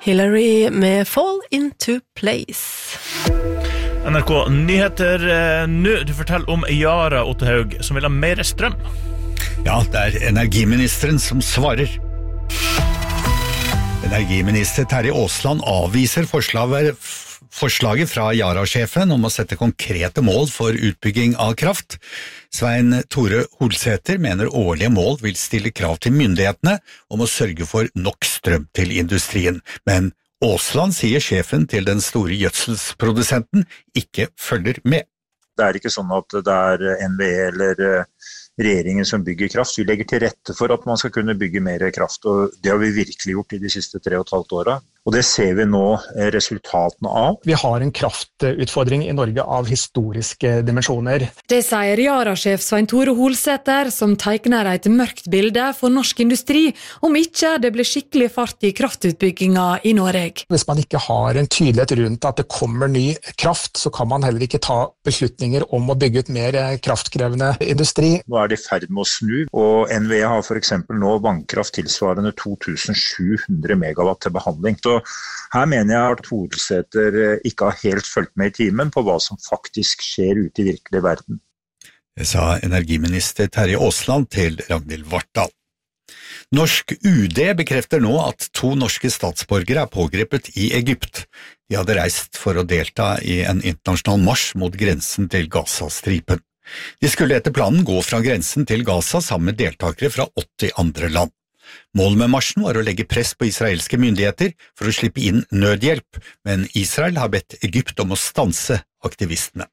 Hillary med Fall Into Place. NRK Nyheter nu. Du forteller om Yara Ottehaug som vil ha mer strøm. Ja, det energiministeren som svarer. Energiminister Terje Aasland avviser forslaget fra Yara-sjefen om å sette konkrete mål for utbygging av kraft. Svein Tore Holsæter mener årlige mål vil stille krav til myndighetene om å sørge for nok strøm til industrien, men Aasland sier sjefen til den store gjødselsprodusenten ikke følger med. Det ikke sånn at det NVE eller regjeringen som bygger kraft. Vi legger til rette for at man skal kunne bygge mer kraft, og det har vi virkelig gjort i de siste 3,5 årene. Og det ser vi nå resultatene av. Vi har en kraftutfordring i Norge av historiske dimensjoner. Det sier Yara-sjef Svein Tore Holsæter, som tegner et mørkt bilde for norsk industri, om ikke det blir skikkelig fart i kraftutbygginga i Norge. Hvis man ikke har en tydelighet rundt at det kommer ny kraft, så kan man heller ikke ta beslutninger om å bygge ut mer kraftkrevende industri. Nå det i ferd med å snu, og NVE har for eksempel nå vannkraft tilsvarende 2700 megawatt til behandling. Så her mener jeg at Holsæter ikke har helt fulgt med i timen på hva som faktisk skjer ute i virkelig verden. Det sa energiminister Terje Aasland til Ragnhild Vartdal. Norsk UD bekrefter nå at 2 norske statsborgere pågrepet i Egypt. De hadde reist for å delta i en internasjonal marsj mot grensen til Gaza-stripen. De skulle etter planen gå fra grensen til Gaza sammen med deltakere fra 80 andre land. Målet med marsjen var å legge press på israelske myndigheter for å slippe inn nødhjelp, men Israel har bedt Egypt om å stanse aktivistene.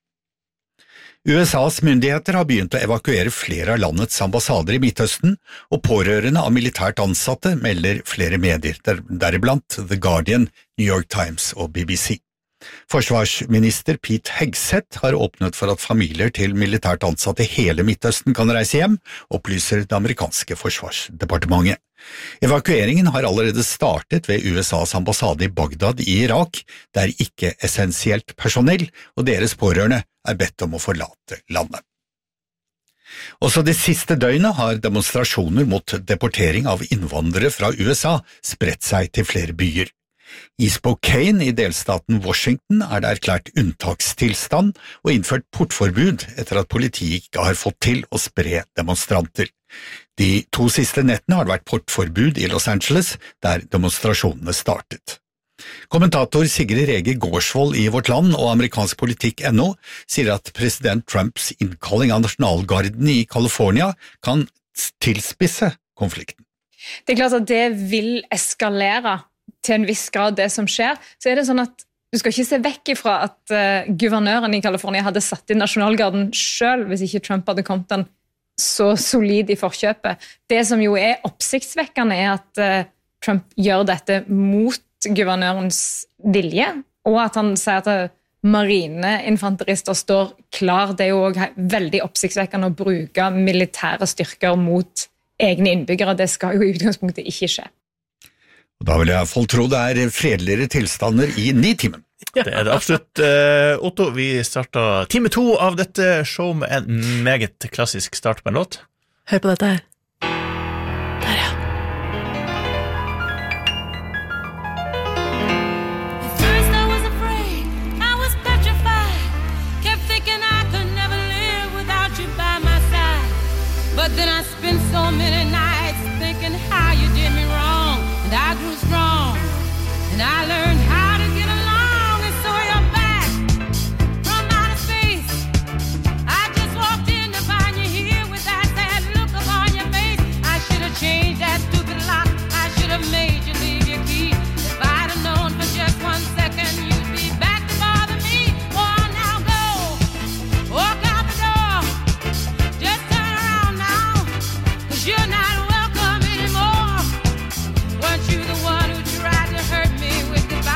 USAs myndigheter har begynt å evakuere flere av landets ambassader i Midtøsten, og pårørende av militært ansatte melder flere medier, deriblant The Guardian, New York Times og BBC. Forsvarsminister Pete Hegseth har åpnet for at familier til militært ansatte i hele Midtøsten kan reise hjem, opplyser det amerikanske forsvarsdepartementet. Evakueringen har allerede startet ved USAs ambassade i Bagdad i Irak, der ikke essensielt personell og deres pårørende bedt om å forlate landet. Også det siste døgnet har demonstrasjoner mot deportering av innvandrere fra USA spredt seg til flere byer. I Spokane i delstaten Washington det erklært unntakstilstand og innført portforbud etter at politiet ikke har fått til å spre demonstranter. De 2 siste nettene har det vært portforbud i Los Angeles, der demonstrasjonene startet. Kommentator Sigrid Rege Gårdsvold i Vårt Land og amerikansk politikk.no sier at president Trumps innkalling av nasjonalgarden i California kan tilspisse konflikten. Det klart at det vil eskalere til en viss grad det som skjer, så det sånn at du skal ikke se vekk ifra at guvernøren i California hadde satt inn nasjonalgarden selv hvis ikke Trump hadde kommet den så solid i forkjøpet. Det som jo oppsiktsvekkende at Trump gjør dette mot guvernørens vilje, og at han sier at marineinfanterister står klar. Det jo også veldig oppsiktsvekkende å bruke militære styrker mot egne innbyggere. Det skal jo i utgangspunktet ikke skje. Da vil jeg i hvert fall tro det fredeligere tilstander i 9-timen. Ja. Det det absolutt. Otto, vi startet time 2 av dette show med en meget klassisk start på en låt. Hør på dette her. Der, ja. But then I spent so many nights thinking how you did me wrong, and I grew strong, and I learned how to get along, and so you're back from outer space. I just walked in to find you here with that sad look upon your face. I should have changed that stupid lock. I should have made you leave your key. If I'd have known for just 1 second you'd be back to bother me. Oh, now go, walk out the door. Just turn around now, 'cause you're not welcome anymore. Weren't you the one who tried to hurt me with goodbye?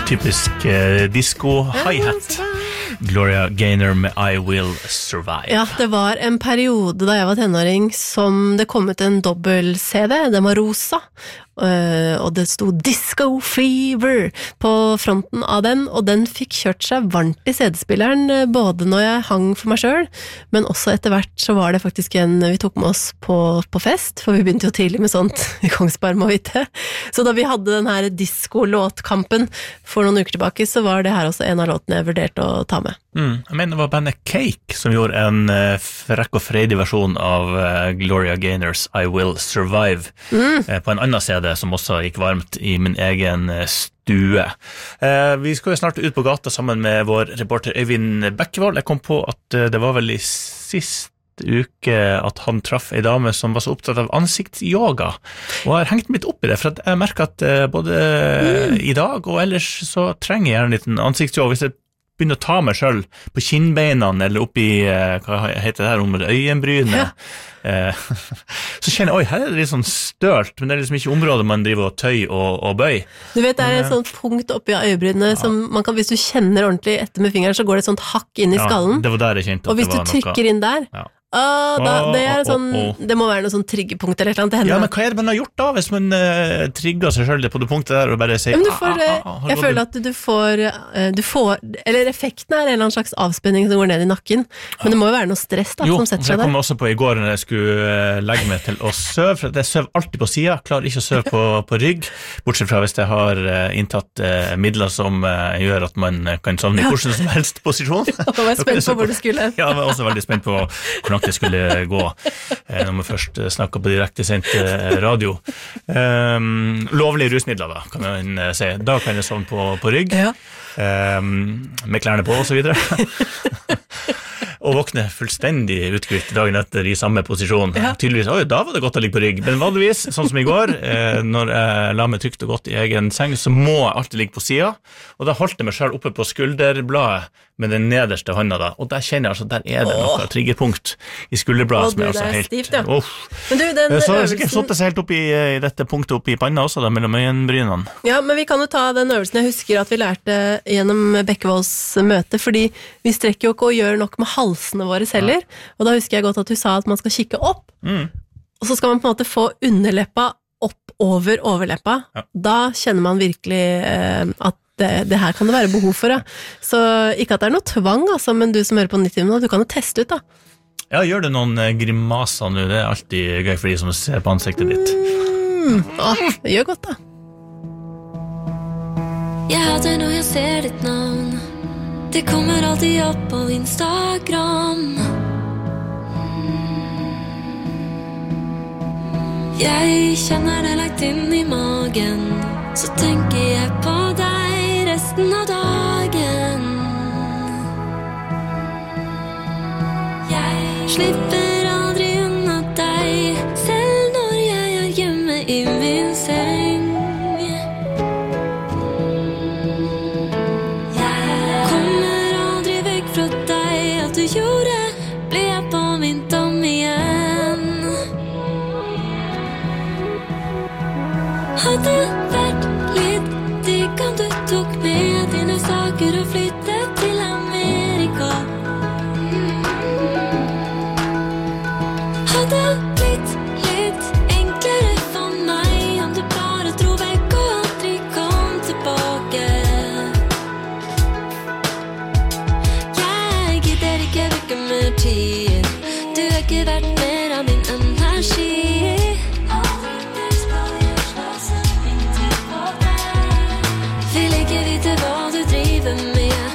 Typisk disco hi-hat. Gloria Gaynor med I Will Survive. Ja, det var en periode da jeg var tenåring som det kom ut en dobbel-CD, den var rosa, og det stod Disco Fever på fronten av den, og den fikk kjørt seg varmt i CD-spilleren, både når jeg hang for meg selv, men også etter hvert så var det faktisk en vi tok med oss på fest, for vi begynte jo tidlig med sånt i Kongsberg, må vite. Så da vi hadde den her disco-låtkampen for noen uker tilbake, så var det her også en av låtene jeg vurderte å ta med. Jeg mener det var bandet Cake som gjorde en frekk og freidig versjon av Gloria Gaynors I Will Survive på en annen CD som også gikk varmt i min egen stue. Vi skal jo snart ut på gata sammen med vår reporter Øyvind Bekkevold. Jeg kom på at det var vel i sist uke at han traff en dame som var så opptatt av ansiktsyoga, og jeg har hengt mitt opp i det, for at jeg merker at både i dag og ellers så trenger jeg en liten ansiktsyoga. Hvis jeg begynner å ta meg selv på kinnbeinene eller oppi, hva heter det her, om øyenbrynet, så kjenner jeg, oi, her er det litt sånn stølt, men det er liksom ikke området man driver og tøy og bøy. Du vet, det er et sånt punkt oppi av øyebrynene som man kan, hvis du kjenner ordentlig etter med fingeren, så går det et sånt hakk inn i skallen. Det var der jeg kjente at det var noe. Og hvis du trykker inn der, det er sånn, det må være noe sånn triggerpunkt eller et eller annet. Ja, men hva er det man har gjort da, hvis man trigger seg selv på det punktet der og bare sier jeg føler at du får eller effekten er en eller annen slags avspenning som går ned i nakken, men det må jo være noe stress da, som setter seg der. Jeg kom også på i går når jeg skulle legge meg til å søve, for jeg søv alltid på siden, klarer ikke å søve på rygg, bortsett fra hvis jeg har inntatt midler som gjør at man kan sovne i hvordan som helst posisjon. Og var spent på hvor du skulle. Ja, jeg var også veldig spent på hvordan det skulle gå når man først snakket på direktesendt radio. Lovlige rusmidler da, kan man si. Da kan jeg sovne på rygg, med klærne på og så videre. Og våkne fullstendig utkvitt dagen etter i samme posisjon. Tydeligvis, da var det godt å ligge på rygg. Men vanligvis, sånn som i går, når jeg la meg trygt og godt i egen seng, så må jeg alltid ligge på siden. Og da holdt jeg meg selv oppe på skulderbladet med den nederste hånda da. Og der kjenner jeg altså, der er det noe triggerpunkt i skulderbladet som er altså helt... Stivt, ja. Men du, den så har jeg sikkert satt seg helt opp i dette punktet oppe i panna også, da, mellom øyenbrynene. Ja, men vi kan jo ta den øvelsen jeg husker at vi lærte gjennom Bekkevolds møte, fordi vi strekker jo ikke og gjør nok med halsene våre heller, og da husker jeg godt at du sa at man skal kikke opp, og så skal man på en måte få underleppa opp over overleppa. Da kjenner man virkelig at det her kan det være behov for, Så ikke at det er noe tvang, altså, men du som hører på 90 minutter, du kan jo teste ut, da. Ja, gjør det noen grimaser nå, det er alltid gøy for de som ser på ansiktet ditt. Det gjør godt, da. Jeg hater når jeg ser ditt navn, det kommer alltid opp på Instagram. Jeg kjenner det lagt inn i magen, så tenker jeg på deg resten av dagen. Jeg slipper aldri unna deg, selv når jeg er hjemme i min seng. Jeg kommer aldri vekk fra deg, alt du gjorde, blir jeg påminnet om igjen. Hadde vært litt digg om du tok med dine saker og flyttet til Amerika. Hadde blitt litt enklere for meg om du bare dro vekk og aldri kom tilbake. Jeg gidder ikke vekke mer tid, du er ikke verdt mer av min energi. Vil ikke vite hva du driver med,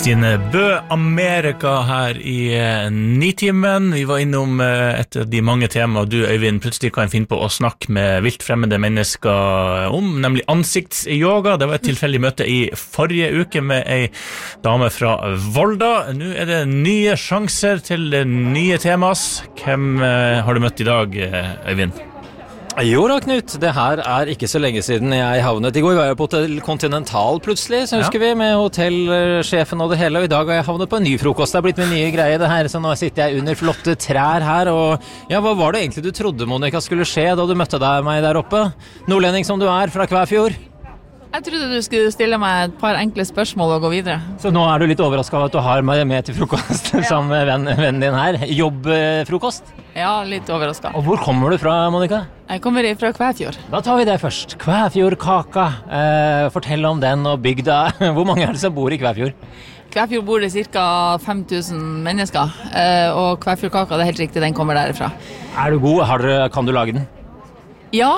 Kristine Bø, Amerika her i Nitimen. Vi var innom et av de mange temaer du, Øyvind, plutselig kan finne på å snakke med vilt fremmede mennesker om, nemlig ansiktsyoga. Det var et tilfeldig møte i forrige uke med ei dame fra Volda. Nå er det nye sjanser til nye temas. Hvem har du møtt i dag, Øyvind? Jo da, Knut, det her ikke så lenge siden jeg havnet. I går var jeg på Hotel Continental plutselig, så husker vi, med hotellsjefen og det hele, og i dag har jeg havnet på en ny frokost. Det har blitt min nye greie det her, så nå sitter jeg under flotte trær her, og ja, hva var det egentlig du trodde, Monica, skulle skje da du møtte meg der oppe? Nordlending som du fra Kvæfjord? Jeg trodde du skulle stille meg et par enkle spørsmål og gå videre. Så nå du litt overrasket av at du har meg med til frokost sammen med vennen din her? Jobbfrokost? Ja, litt overrasket. Og hvor kommer du fra, Monica? Jeg kommer fra Kvæfjord. Da tar vi det først. Kvæfjordkaka. Fortell om den og bygda. Hvor mange det som bor i Kvæfjord? Kvæfjord bor det ca. 5000 mennesker, og Kvæfjordkaka, det helt riktig, den kommer derifra. Du god? Kan du lage den? Ja,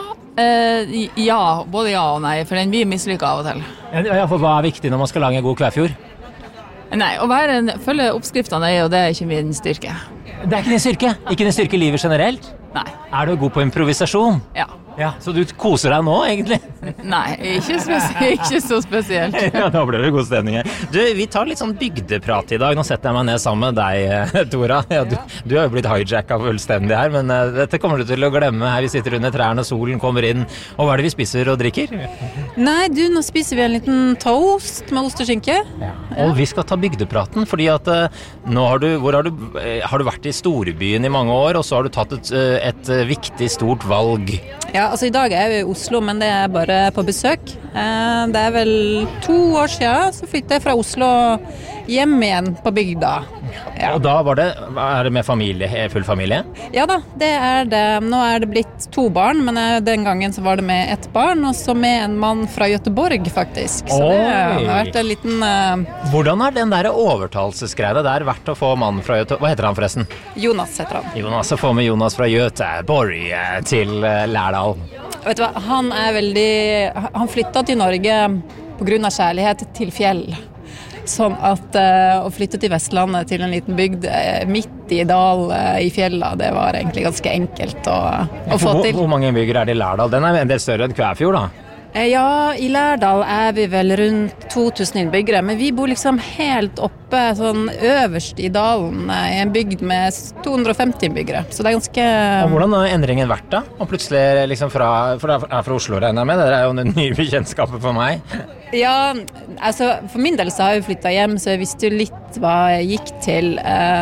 både ja og nei, for den blir mislykket av og til. Ja, for hva viktig når man skal lage en god Kvæfjord? Nei, følge oppskriftene og det ikke min styrke. Det ikke din styrke? Ikke din styrke i livet generelt? Nei. Du god på improvisasjon? Ja, så du koser deg nå, egentlig? Nei, ikke så spesielt. Ja, da ble det god stemning her. Vi tar litt sånn bygdeprat i dag. Nå setter jeg meg ned sammen med deg, Tora. Ja, du har jo blitt hijacket fullstendig her, men dette kommer du til å glemme her. Vi sitter under trærne, solen kommer inn. Og hva det vi spiser og drikker? Nei, nå spiser vi en liten toast med ost og skinke. Ja. Og vi skal ta bygdepraten, fordi at nå har du vært i storbyen i mange år, og så har du tatt et viktig, stort valg. Ja, altså i dag jeg jo i Oslo, men det bare på besøk. Det vel 2 år siden, så flyttet jeg fra Oslo hjem igjen på bygda. Ja. Og da var det med familie, full familie? Ja da, det det. Nå det blitt 2 barn, men den gangen så var det med 1 barn, og så med en mann fra Göteborg faktisk. Så det har vært en liten... Hvordan den der overtalelsesgreia der vært å få mannen fra Göteborg? Hva heter han forresten? Jonas heter han. Jonas, så får vi Jonas fra Göteborg til Lærdal. Vet du hva, han flyttet til Norge på grunn av kjærlighet til fjell. Sånn at å flytte til Vestlandet, til en liten bygd midt i dal i fjella, det var egentlig ganske enkelt å få til. Hvor mange innbyggere det i Lærdal? Den en del større enn Kvæfjord da? Ja, i Lærdal vi vel rundt 2000 innbyggere, men vi bor liksom helt oppe, sånn øverst i dalen, i en bygd med 250 innbyggere, så det ganske... Og hvordan har endringen vært da? Og plutselig liksom for det fra Oslo regner jeg med, det jo en ny bekjentskapet for meg. Ja, altså for min del så har jeg flyttet hjem, så jeg visste jo litt hva jeg gikk til,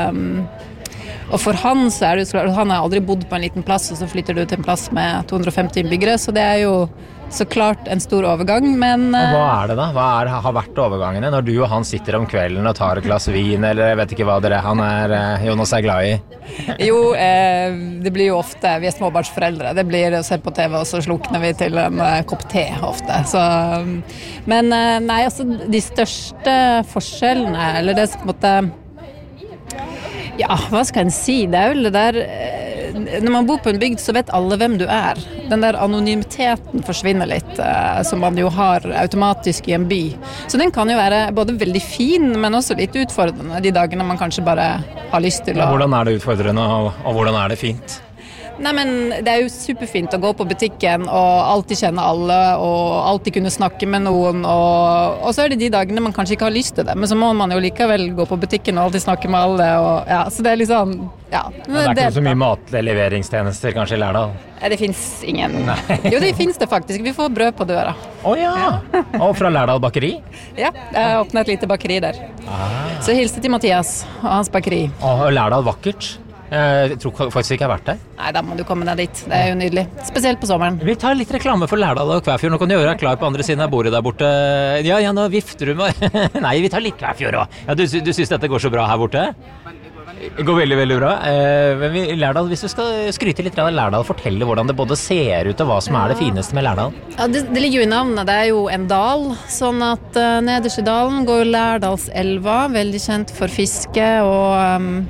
og for han så det jo klart, han har aldri bodd på en liten plass, og så flytter du til en plass med 250 innbyggere, så det jo så klart en stor overgang, men... Og hva det da? Hva har vært overgangene? Når du og han sitter om kvelden og tar et glass vin, eller jeg vet ikke hva han Jonas glad i? Jo, det blir jo ofte, vi småbarnsforeldre, det blir å se på TV, og så slukner vi til en kopp te ofte. Så, men nei, altså de største forskjellene, eller det som på en måte... Ja, hva skal en si? Det vel det der... Når man bor på en bygd, så vet alle hvem du Den der anonymiteten forsvinner litt, som man jo har automatisk i en by. Så den kan jo være både veldig fin, men også litt utfordrende, de dagene man kanskje bare har lyst til å... Hvordan det utfordrende, og hvordan det fint? Nei, men det jo superfint å gå på butikken og alltid kjenne alle og alltid kunne snakke med noen og så det de dagene man kanskje ikke har lyst til det, men så må man jo likevel gå på butikken og alltid snakke med alle og ja, så det liksom ja. Det ikke så mye matleveringstjenester kanskje i Lærdal? Det finnes ingen. Nei. Jo, det finnes det faktisk. Vi får brød på døra. Ja. Og fra Lærdal bakeri? Ja, jeg åpnet et lite bakeri der. Så hilse til Mathias og hans bakeri. Og Lærdal vakkert? Jeg tror faktisk ikke jeg har vært der. Nei, da må du komme deg dit. Det jo nydelig. Spesielt på sommeren. Vi tar litt reklame for Lærdal og Kvæfjord. Nå kan du gjøre deg klar på andre siden av bordet der borte. Ja, nå vifter du med. Nei, vi tar litt Kvæfjord også. Ja, du synes dette går så bra her borte? Det går veldig, veldig bra. Men Lærdal, hvis du skal skryte litt av Lærdal, fortelle hvordan det både ser ut og hva som det fineste med Lærdal. Ja, det ligger jo i navnet. Det jo en dal, sånn at nederst i dalen går Lærdalselva, veldig kjent for fiske og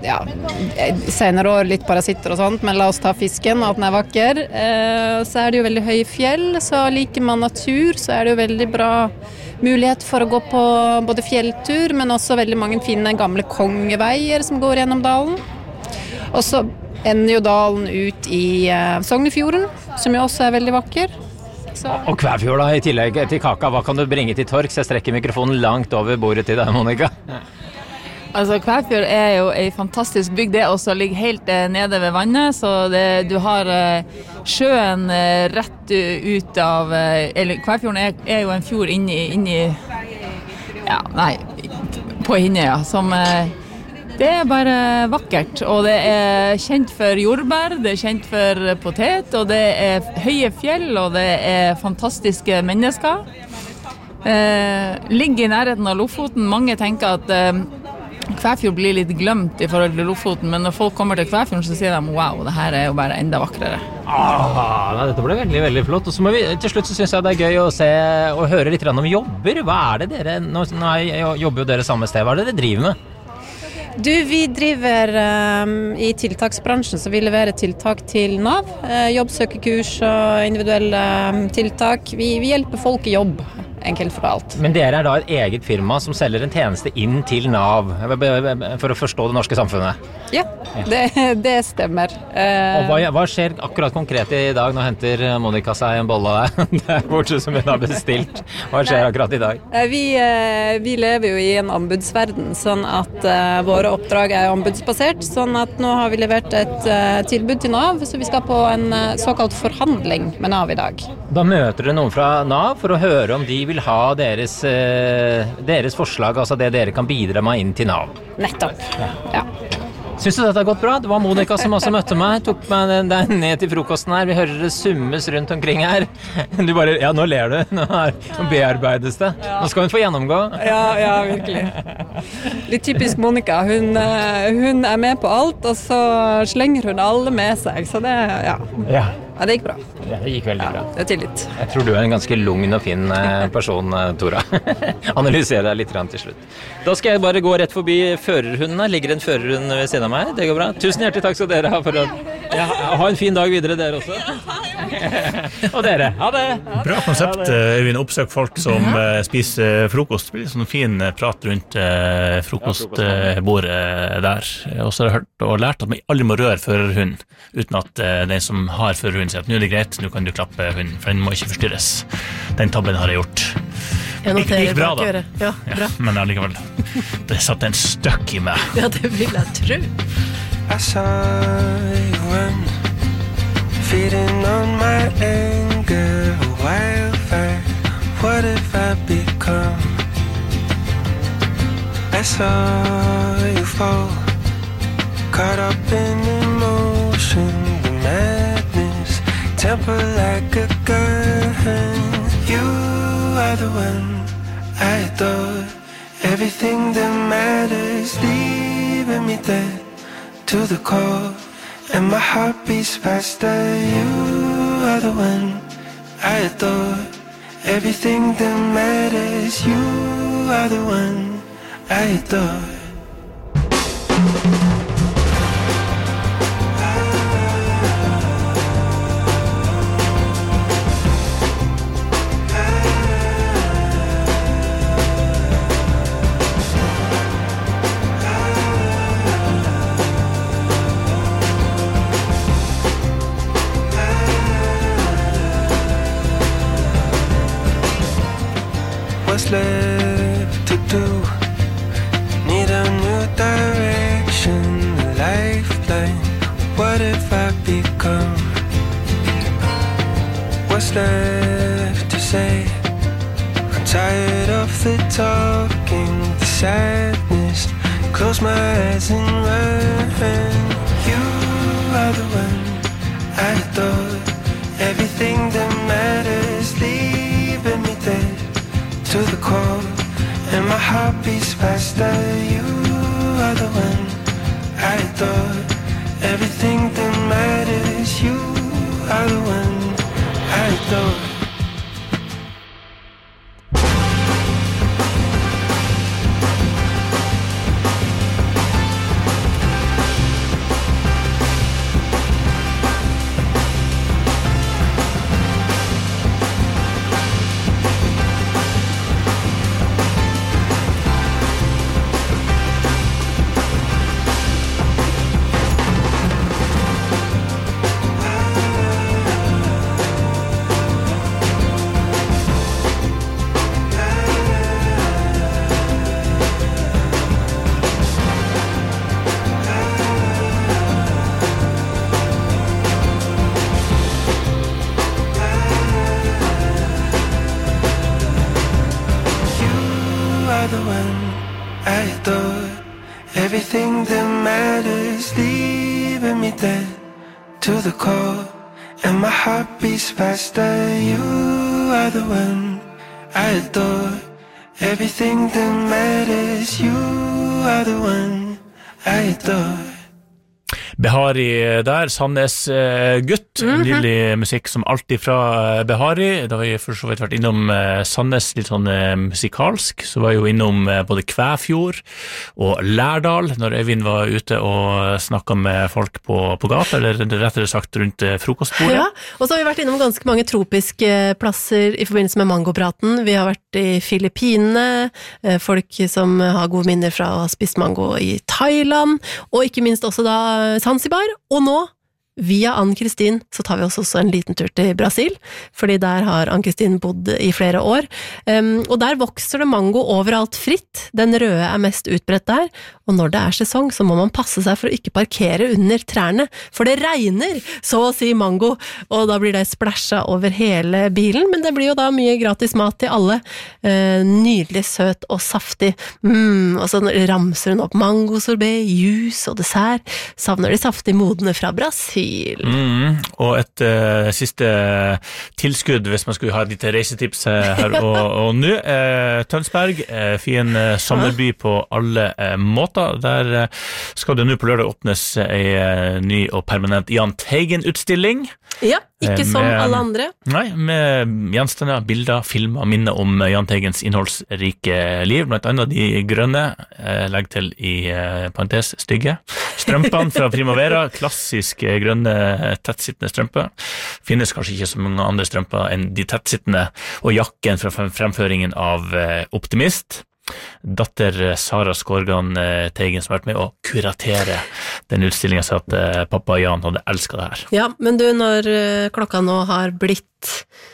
senere år litt parasitter og sånt, men la oss ta fisken og at den vakker. Så det jo veldig høye fjell, så liker man natur, så det jo veldig bra mulighet for å gå på både fjelltur, men også veldig mange fine gamle kongeveier som går gjennom dalen. Og så ender jo dalen ut i Sognefjorden, som jo også veldig vakker. Så. Og Kvæfjord da, i tillegg til kaka, hva kan du bringe til torgs? Jeg strekker mikrofonen langt over bordet til deg, Monica. Altså, Kvæfjord jo en fantastisk bygd, det også ligger helt nede ved vannet, så du har sjøen rett ut av, eller Kvæfjorden jo en fjord inni på Hinnøya, som det bare vakkert, og det kjent for jordbær, det kjent for potet, og det høye fjell, og det fantastiske mennesker. Ligger i nærheten av Lofoten. Mange tenker at Kvæfjord blir litt glemt i forhold til Lofoten, men når folk kommer til Kvæfjorden så sier de wow, det her jo bare enda vakrere. Dette ble veldig, veldig flott. Og så må vi, til slutt så synes jeg det gøy å se og høre litt om jobber. Hva det dere, nå jobber jo dere samme sted, hva det dere driver med? Vi driver i tiltaksbransjen, så vi leverer tiltak til NAV, jobbsøkekurs og individuelle tiltak. Vi hjelper folk i jobb, enkelt for alt. Men dere da et eget firma som selger en tjeneste inn til NAV, for å forstå det norske samfunnet? Ja, det stemmer. Og hva skjer akkurat konkret i dag? Nå henter Monica seg en bolle av deg. Det bortsett som hun har bestilt. Hva skjer akkurat i dag? Vi lever jo i en anbudsverden, sånn at våre oppdrag anbudsbasert, sånn at nå har vi levert et tilbud til NAV, så vi skal på en såkalt forhandling med NAV i dag. Da møter dere noen fra NAV for å høre om de vil ha deres forslag, altså det dere kan bidra med inn til NAV. Nettopp, ja. Synes du dette har gått bra? Det var Monica som også møtte meg, tok meg der ned til frokosten her. Vi hører det summes rundt omkring her. Du bare, nå ler du. Nå bearbeides det. Nå skal hun få gjennomgå. Ja, virkelig. Litt typisk Monica. Hun med på alt, og så slenger hun alle med seg. Så det, ja, det gikk bra. Ja, det gikk veldig bra. Det tillit. Jeg tror du en ganske lugn og fin person, Tora. Analysere deg litt til slutt. Da skal jeg bare gå rett forbi førerhundene. Ligger en førerhund ved siden av meg. Det går bra. Tusen hjertelig takk skal dere ha for ha en fin dag videre, dere også. Og dere, ha det! Bra konsept, Øyvind. Oppsøk folk som spiser frokost. Det blir sånn fin prat rundt frokostbordet der. Og så har jeg hørt og lært at man aldri må røre førerhund uten at den som har førerhund sier at nå det greit, nå kan du klappe hunden, for den må ikke forstyrres. Den tabben har jeg gjort. Ikke bra da. Ja, bra. Men allikevel, det satt en støkk i meg. Ja, det vil jeg tro. I saw you run, feeding on my anger, wildfire. What have I become? I saw you fall, caught up in emotion, the madness, temper like a gun. You are the one I adore, everything that matters, leaving me dead to the core, and my heart beats faster. You are the one I adore, everything that matters. You are the one I adore. What's left to do? Need a new direction, a lifeline. What have I become? What's left to say? I'm tired of the talking, the sadness. Close my eyes and run. You are the one I adore, everything that matters, leaving me dead to the core, and my heart beats faster. You are the one I adore, everything that matters. You are the one I adore. are the one I adore. Everything that matters, leaving me dead to the core. And my heart beats faster. You are the one I adore. Everything that matters, you are the one I adore. Behari der, Sandnes gutt, nydelig musikk som alltid fra Behari. Da har vi for så vidt vært innom Sandnes litt sånn musikalsk, så var jeg jo innom både Kvæfjord og Lærdal når Øyvind var ute og snakket med folk på gata, eller rettere sagt rundt frokostbordet. Ja, og så har vi vært innom ganske mange tropiske plasser i forbindelse med mangopraten. Vi har vært i Filippinene, folk som har gode minner fra å ha spist mango i Thailand, og ikke minst også da Zanzibar, og nå, via Ann-Kristin, så tar vi oss også en liten tur til Brasil, fordi der har Ann-Kristin bodd i flere år, og der vokser det mango overalt fritt, den røde mest utbredt der, og når det sesong, så må man passe seg for å ikke parkere under trærne, for det regner, så å si mango, og da blir det splashet over hele bilen, men det blir jo da mye gratis mat til alle, nydelig søt og saftig, og så ramser hun opp mangosorbet, juice og dessert, savner de saftige modene fra Brasil. Og et siste tilskudd hvis man skulle ha et lite reisetips her og nå. Tønsberg, fin sommerby på alle måter. Der skal det nå på lørdag åpnes en ny og permanent Jahn Teigen-utstilling. Ja, ikke som alle andre. Nei, med gjenstander, bilder, filmer, minner om Jahn Teigens innholdsrike liv, blant annet de grønne, legg til i parentes stygge, strømpene fra Primavera, klassisk grønne tettsittende strømper, finnes kanskje ikke så mange andre strømper enn de tettsittende, og jakken fra fremføringen av Optimist, datter Sara Skorgan Teigen som har vært med å kuratere den utstillingen, så at pappa Jan hadde elsket det her. Ja, men du, når klokka nå har blitt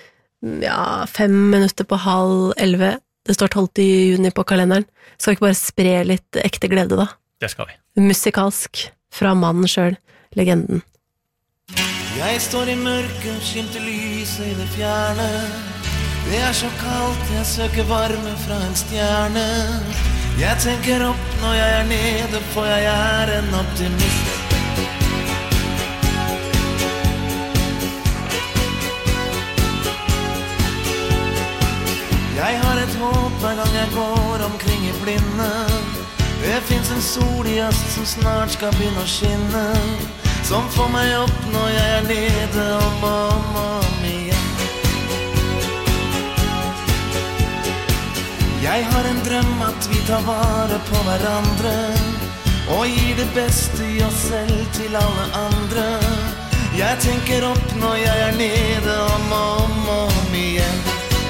5 minutter på 10:30, det står 12. juni på kalenderen, skal vi ikke bare spre litt ekte glede da? Det skal vi. Musikalsk, fra mannen selv, legenden. Jeg står i mørket, skimter lyset i det fjerne. Det så kaldt, jeg søker varme fra en stjerne. Jeg tenker opp når jeg nede, for jeg en optimist. Jeg har et håp hver gang jeg går omkring i blinde. Det finnes en sol i øst som snart skal begynne å skinne, som får meg opp når jeg nede om igjen. Jeg har en drøm at vi tar vare på hverandre og gir det beste i oss selv til alle andre. Jeg tenker opp når jeg nede om igjen.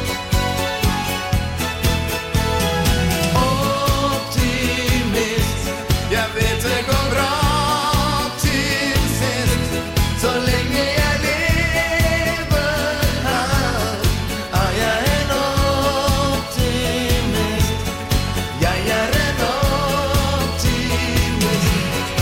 Optimist, jeg vet det går bra til sist. Så lenge jeg lever her, jeg en optimist. Jeg en optimist.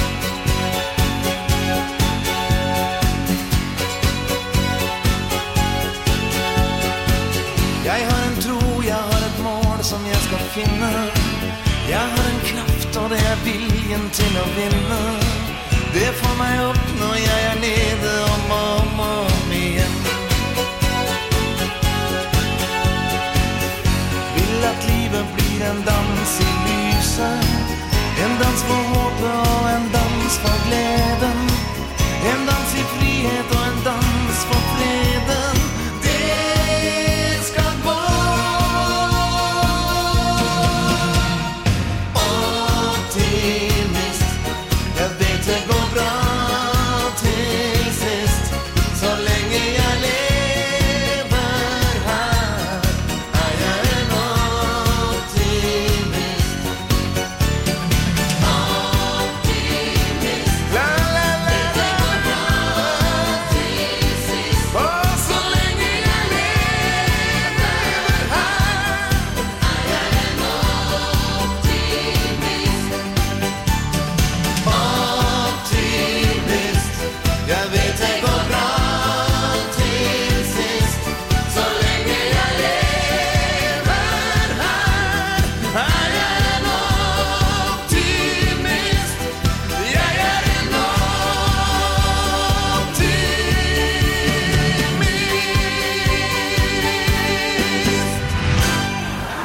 Jeg har en tro, jeg har et mål som jeg skal finne. Jeg har en kraft, og det viljen til å vinne. Det får meg opp når jeg nede om igjen. Vil at livet blir en dans i lyset, en dans for håpet og en dans for gleden, en dans i frihet og en dans for freden. Det skal gå. Optimist, jeg vet det går bra til sist. Så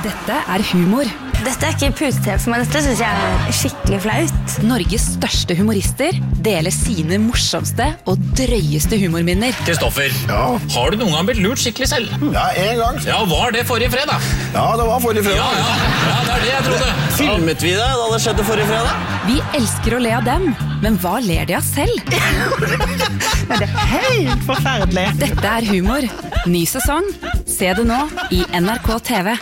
Dette er humor. Dette er ikke putetreff for meg, dette synes jeg er skikkelig flaut. Norges største humorister deler sine morsomste og drøyeste humorminner. Kristoffer, har du noen gang blitt lurt skikkelig selv? Ja, en gang. Ja, var det forrige fredag? Ja, det var forrige fredag. Ja, det er det jeg trodde. Filmet vi det da det skjedde forrige fredag? Vi elsker å le av dem, men hva ler de av selv? Det er helt forferdelig. Dette er humor. Ny sesong. Se det nå i NRK TV.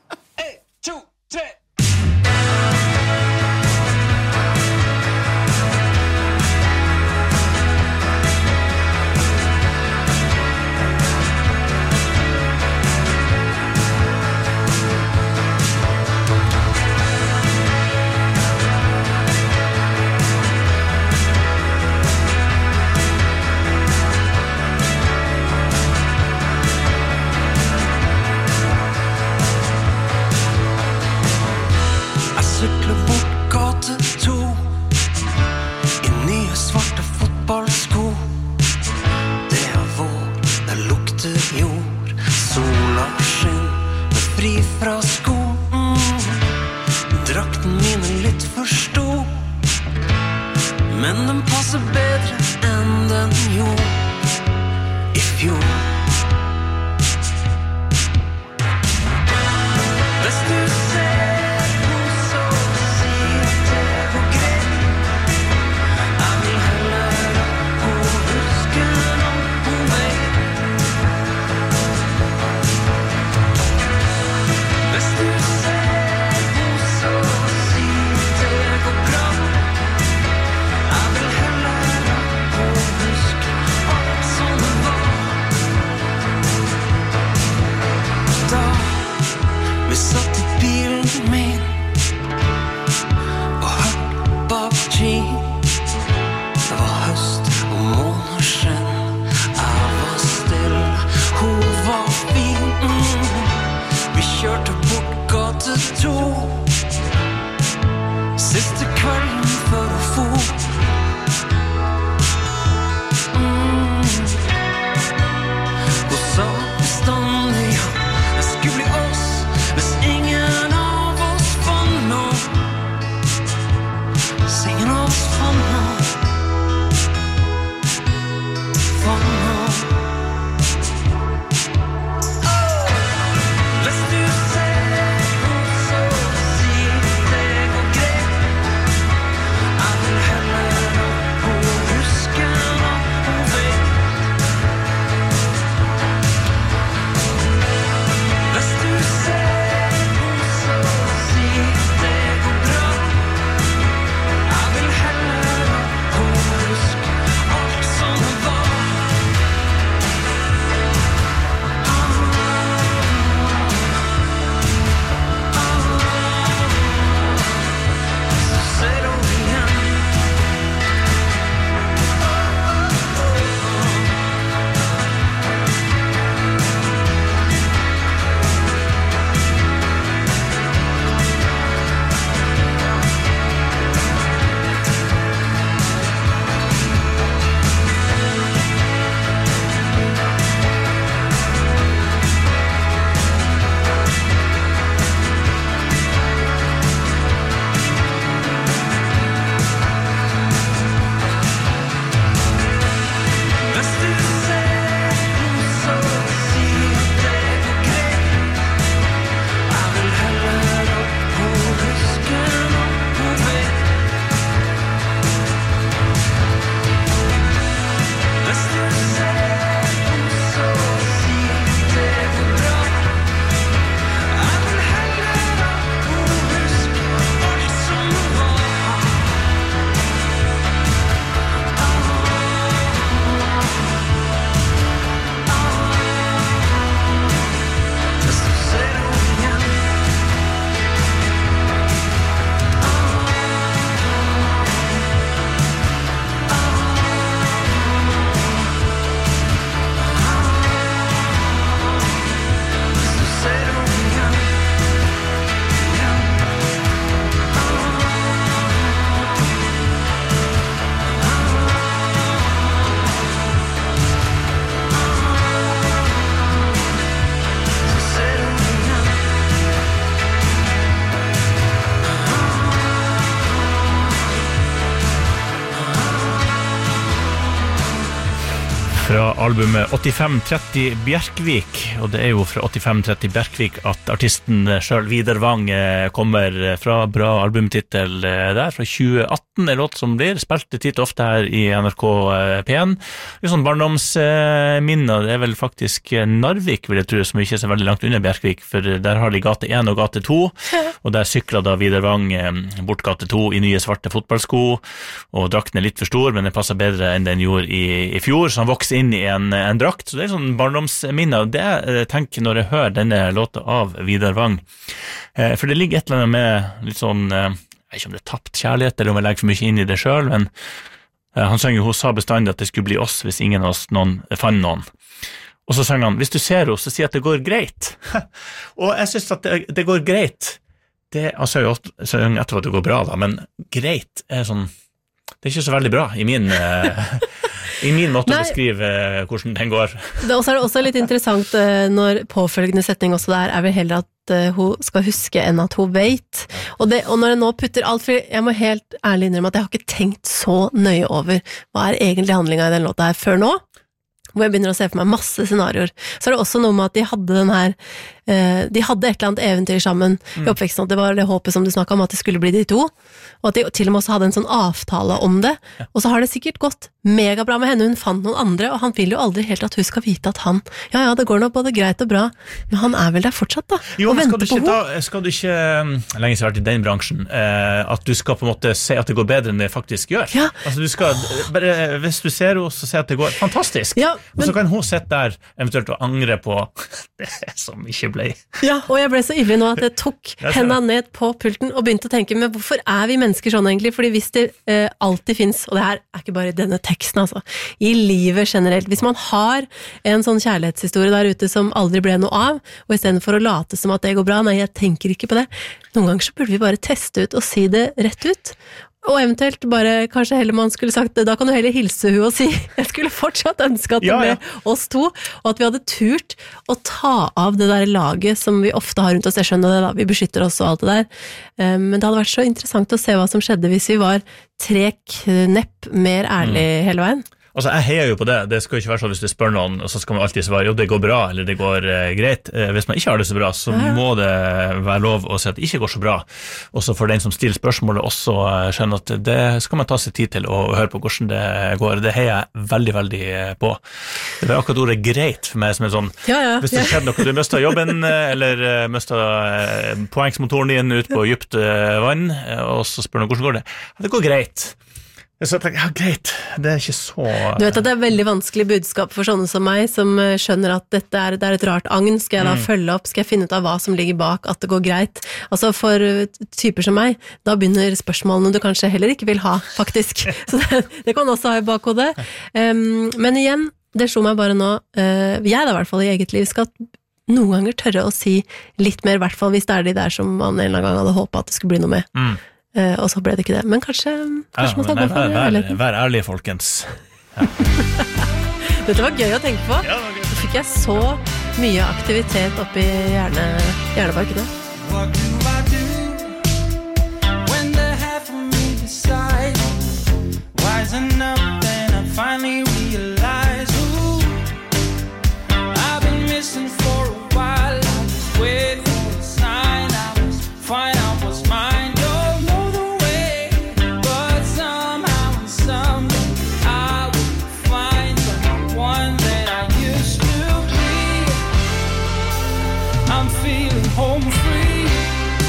Sykler bort gate 2 I nye svarte fotballsko. Det er vår, det lukter jord. Sola skinn, det fri fra sko. Drakten min er litt for stor, men den passer bedre enn den gjorde I fjor. Hvis du ser Vi satt I bilen min og hørte bak Jean. Det var høst og måneskinn. Jeg var stille, hun var fin. Vi kjørte bort gate 2 siste kvelden før hun for. Hun sa bestandig det skulle bli oss hvis ingen av oss fant noe. Så ingen av oss fant noe. Fant noe. Hvis du ser henne så si det går greit. Jeg vil heller Fra albumet 8530 Bjerkvik, og det jo fra 8530 Bjerkvik at artisten selv Vidar Vang kommer fra bra albumtitel der, fra 2018, en låt som blir spilt titt og ofte her i NRK P1. Litt sånn barndomsminner, det vel faktisk Narvik, vil jeg tro, som ikke så veldig langt under Bjerkvik, for der har de gate 1 og gate 2, og der syklet da Vidar Vang bort gate 2 i nye svarte fotballsko, og drakten litt for stor, men den passer bedre enn den gjorde i fjor, så han vokser inn i en drakt, så det sånn barndomsminner, og det jeg tenker når jeg hører denne låta av Vidar Vang, for det ligger et eller annet med litt sånn, jeg vet ikke om det tapt kjærlighet, eller om jeg legger for mye inn i det selv, men han sang jo, hun sa bestandig at det skulle bli oss hvis ingen av oss fant noen. Og så sang han, hvis du ser henne, så si at det går greit. Og jeg synes at det går greit. Han sa jo etterpå at det går bra da, men greit sånn, det ikke så veldig bra i min måte å beskrive hvordan den går. Det er også litt interessant når påfølgende setning også der vel heller at hun skal huske enn at hun vet. Og når jeg nå putter alt, for jeg må helt ærlig innrømme at jeg har ikke tenkt så nøye over hva egentlig handlingen i den låta her før nå, hvor jeg begynner å se for meg masse scenarioer. Så det også noe med at de hadde de hadde et eller annet eventyr sammen i oppveksten, at det var det håpet som du snakket om, at det skulle bli de to, og at de til og med også hadde en sånn avtale om det, og så har det sikkert gått megabra med henne, hun fant noen andre, og han vil jo aldri helt at hun skal vite at han, ja, det går nok både greit og bra, men han vel der fortsatt da, jo, og venter på henne. Skal du ikke, lenge siden vært i den bransjen, at du skal på en måte se at det går bedre enn det faktisk gjør? Ja. Altså du skal, bare, hvis du ser henne, så se at det går fantastisk, og så kan hun sitte der eventuelt og angre på det som ikke ble. Ja, og jeg ble så ivrig nå at jeg tok hendene ned på pulten og begynte å tenke, men hvorfor vi mennesker sånn egentlig? Fordi hvis det alltid finnes, og det her ikke bare i denne teksten altså, i livet generelt, hvis man har en sånn kjærlighetshistorie der ute som aldri ble noe av, og i stedet for å late som at det går bra, nei, jeg tenker ikke på det, noen ganger så burde vi bare teste ut og si det rett ut, og eventuelt bare, kanskje heller man skulle sagt det, da kan du heller hilse hun og si, jeg skulle fortsatt ønske at det ble oss to, og at vi hadde turt å ta av det der laget som vi ofte har rundt oss, jeg skjønner det da, vi beskytter oss og alt det der, men det hadde vært så interessant å se hva som skjedde hvis vi var 3 knepp mer ærlig hele veien. Altså, jeg heier jo på det. Det skal jo ikke være sånn hvis du spør noen, og så skal man alltid svare, jo, det går bra, eller det går greit. Hvis man ikke har det så bra, så må det være lov å si at det ikke går så bra. Og så for den som stiller spørsmålet også skjønne at det skal man ta seg tid til å høre på hvordan det går. Det heier jeg veldig, veldig på. Det er akkurat ordet greit for meg som sånn, hvis det skjedde noe, du mistet jobben, eller mistet poengsmotoren din ut på dypt vann, og så spør noen hvordan går det. Det går greit. Så jeg tenker, greit, det ikke så... Du vet at det veldig vanskelig budskap for sånne som meg, som skjønner at dette det et rart agn, skal jeg da følge opp, skal jeg finne ut av hva som ligger bak, at det går greit. Altså for typer som meg, da begynner spørsmålene du kanskje heller ikke vil ha, faktisk. Så det kan også ha i bakhodet. Men igjen, det slo meg bare nå, jeg da i hvert fall i eget liv skal noen ganger tørre å si litt mer, i hvert fall hvis det de der som man en eller annen gang hadde håpet at det skulle bli noe med. Og så ble det ikke det, men kanskje man skal gå for det. Vær ærlig, folkens. Dette var gøy å tenke på. Så fikk jeg så mye aktivitet oppi hjernebarkene. What do I do when the half of me decides wisen up and I finally realize who I've been missing for a while. I was waiting for a sign, I was fine, I was mine. Home free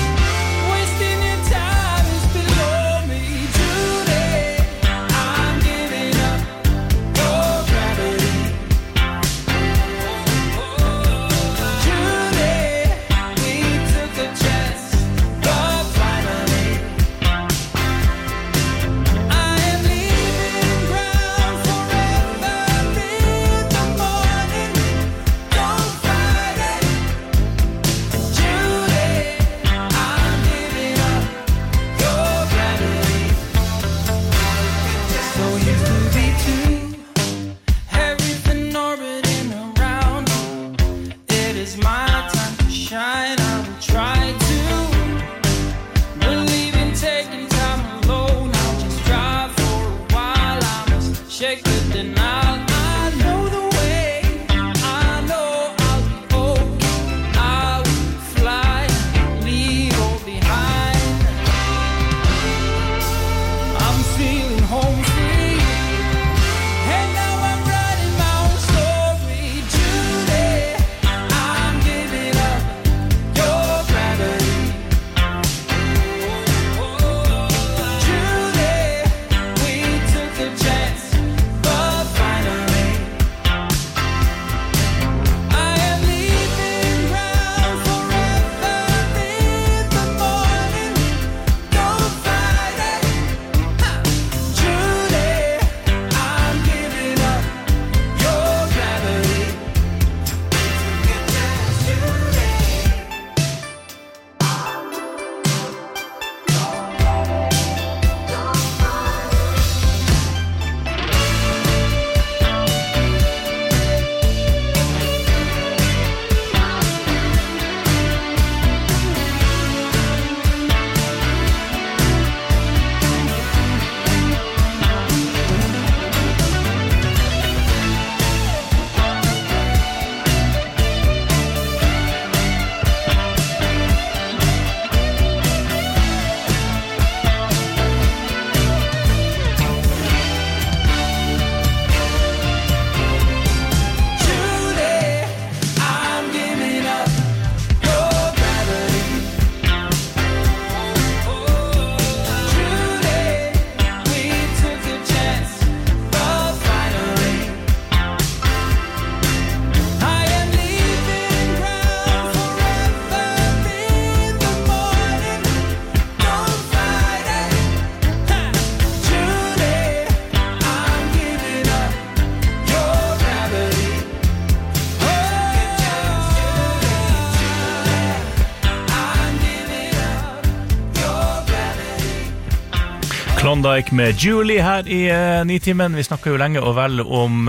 Klondike med Julie her i Nitimen. Vi snakker jo lenge og vel om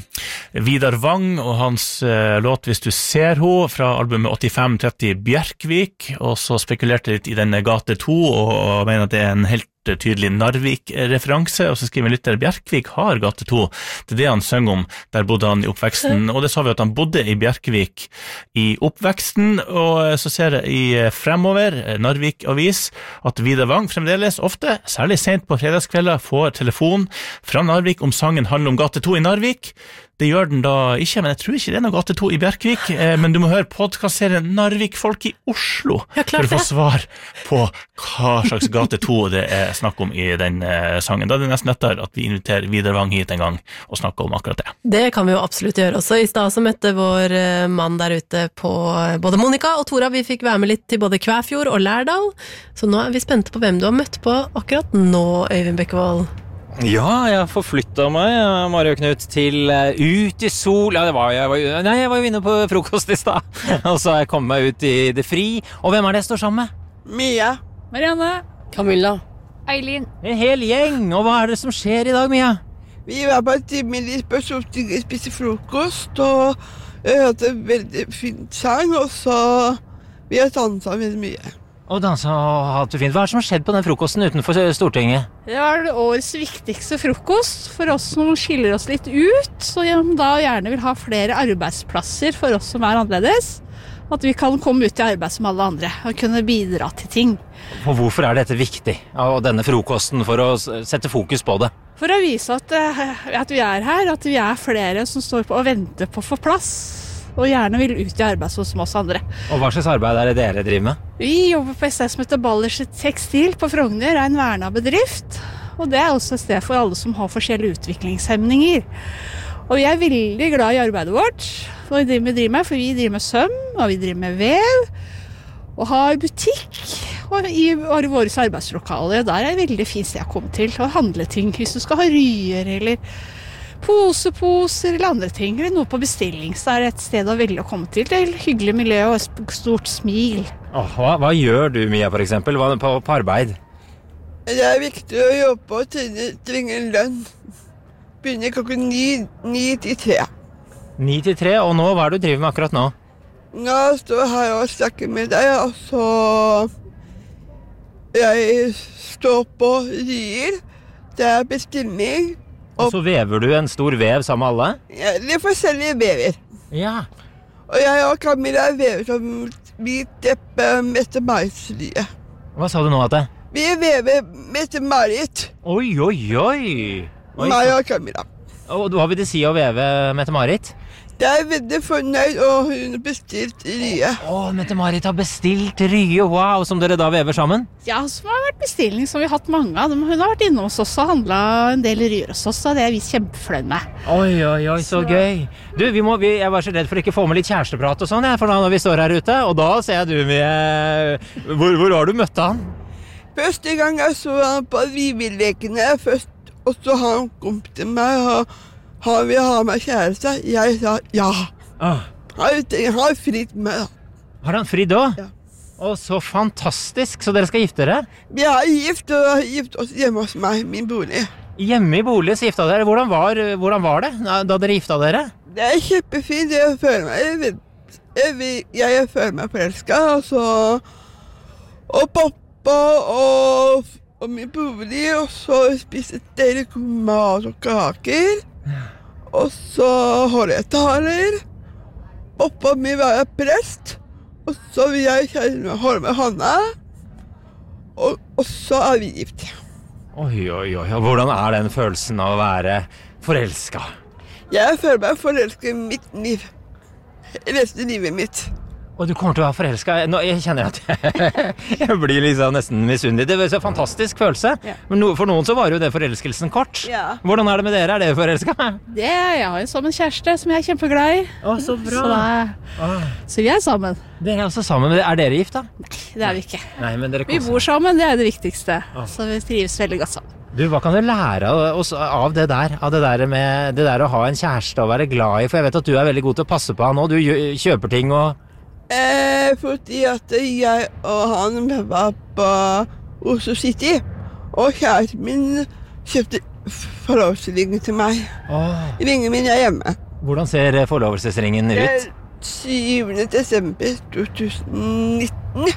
Vidar Vang og hans låt Hvis du ser ho fra albumet 8530 Bjerkvik, og så spekulerte litt i denne Gate 2 og mener at det en helt tydelig Narvik-referanse, og så skriver lytter Bjerkvik har Gate 2. Det det han sønger om. Der bodde han i oppveksten, og det sa vi at han bodde i Bjerkvik i oppveksten, og så ser jeg i Fremover, Narvik Avis, at Vidar Vang fremdeles ofte, særlig sent på fredagskvelder, får telefon fra Narvik om sangen handler om Gate 2 i Narvik. Det gjør den da ikke, men jeg tror ikke det noe Gate 2 i Bjerkvik, men du må høre podcastserien Narvik-folk i Oslo for å få svar på hva slags Gate 2 det snakk om i den sangen. Da det nesten lettere at vi inviterer Vidar Vang hit en gang og snakker om akkurat det. Det kan vi jo absolutt gjøre også. I sted så møtte vår mann der ute på både Monica og Tora. Vi fikk være med litt til både Kvæfjord og Lærdal, så nå vi spente på hvem du har møtt på akkurat nå, Øyvind Bekkevold. Ja, jeg forflyttet meg, Mario Knut, til ut i sol. Ja, jeg var jo inne på frokost i sted. Og så jeg kom meg ut i det fri. Og hvem det jeg står sammen med? Mia. Marianne. Camilla. Eileen. En hel gjeng. Og hva det som skjer i dag, Mia? Vi var på et timelig spørsmål til å spise frokost, og jeg hørte en veldig fin sang, og så vi har danset veldig mye. Og dansa og hatt det fint. Hva som har skjedd på den frokosten utenfor Stortinget? Det var årets viktigste frokost for oss som skiller oss litt ut, så da gjerne vil ha flere arbeidsplasser for oss som annerledes. At vi kan komme ut i arbeid som alle andre og kunne bidra til ting. Og hvorfor dette viktig, og denne frokosten, for å sette fokus på det? For å vise at vi her, at vi flere som står på og venter på å få plass. Og gjerne vil ut i arbeid som oss andre. Og hva slags arbeid det dere driver med? Vi jobber på et sted som heter Ballers Tekstil på Frogner, en vernet bedrift. Og det også et sted for alle som har forskjellige utviklingshemninger. Og vi veldig glad i arbeidet vårt, for vi driver med søm, og vi driver med vev, og har butikk, og i våre arbeidslokaler. Der det veldig fint sted å komme til, og handle ting, hvis du skal ha ryer, eller poser eller andre ting, eller noe på bestilling, så det et sted å velge å komme til. Det hyggelig miljø og et stort smil. Hva gjør du, Mia, for eksempel, på arbeid? Det viktig å jobbe og trenge lønn. Begynner klokken 9 til 3. 9 til 3, og nå, hva det du driver med akkurat nå? Nå står jeg her og snakker med deg, og så jeg står på ryer. Det bestilling. Og så vever du en stor vev sammen med alle? Ja, det forskjellige vever. Ja. Og jeg og Camilla vever som vi tepper Mette-Marit-rye. Hva sa du nå, Ate? Vi vever Mette-Marit. Oi. Meg og Camilla. Og hva vil det si å veve Mette-Marit? Jeg veldig fornøyd, og hun har bestilt rye. Mette-Marit har bestilt rye, wow, som dere da vever sammen? Ja, som har vært bestilling som vi har hatt mange av. Hun har vært innom oss også og handlet en del ryer hos oss, og det vi kjempefornøyd med. Oi, så gøy. Du, jeg var så redd for ikke å få med litt kjæresteprat og sånn, for når vi står her ute, og da ser jeg du med... Hvor har du møtt han? Første gang jeg så han på Vivilekene først, og så har han kommet til meg, og han vil ha meg kjæreste. Jeg sa ja. Han har fridd meg. Har han fridd også? Ja. Så fantastisk, så dere skal gifte dere? Vi har gift oss hjemme hos meg, min bolig. Hjemme i bolig så gifta dere. Hvordan var det da dere gifta dere? Det kjempefint. Jeg føler meg forelsket. Og pappa og min bolig, og så spiste dere mat og kaker. Og så håretaler. Pappa min var prest. Og så vil jeg holde med Hanna. Og så vi gift. Oi. Hvordan den følelsen av å være forelsket? Jeg føler meg forelsket i mitt liv. Resten av livet mitt. Og du kommer til å være forelsket. Jeg kjenner at jeg blir liksom nesten misunnelig. Det er en fantastisk følelse. Ja. Men for noen så var jo det forelskelsen kort. Ja. Hvordan det med dere? Dere forelsket? Jeg har jo sammen en kjæreste som jeg kjempeglad i. Så bra. Så vi sammen. Dere også sammen. Men dere gift da? Nei, det vi ikke. Nei, men dere vi bor sammen, det det viktigste. Så vi trives veldig godt sammen. Du, hva kan du lære oss av det der? Av det der med det der å ha en kjæreste og være glad i? For jeg vet at du veldig god til å passe på han, og du kjøper ting og... Fordi at jeg og han var på Oslo City, Og kjæresten min kjøpte forlovelsesring til meg. Ringen min hjemme. Hvordan ser forlovelsesringen ut? 7. desember 2019.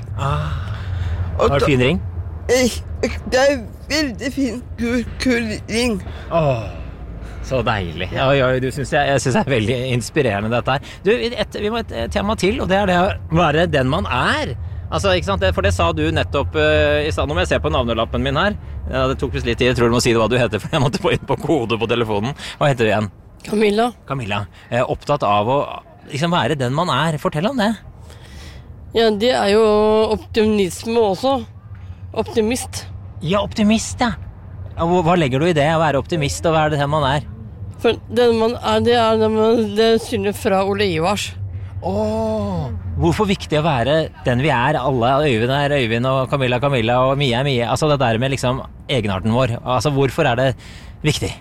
Har du fin ring? Det veldig fin, kul ring. Så deilig. Jeg synes det er veldig inspirerende dette her. Du, vi må et tema til, og det det å være den man er. Altså, ikke sant? For det sa du nettopp i stedet. Nå må jeg se på navnelappen min her. Ja, det tok litt tid. Jeg tror du må si hva du heter, for jeg måtte få inn på kode på telefonen. Hva heter du igjen? Camilla. Opptatt av å liksom være den man er. Fortell om det. Ja, det jo optimisme også. Optimist. Ja, optimist, ja. Hva legger du i det, å være optimist og være den man er? For den man er, det synet fra Ole Ivars. Hvorfor viktig å være den vi er? Alle Øyvind Øyvind og Camilla og Mia Mie. Altså det der med liksom egenarten vår. Altså hvorfor det viktig?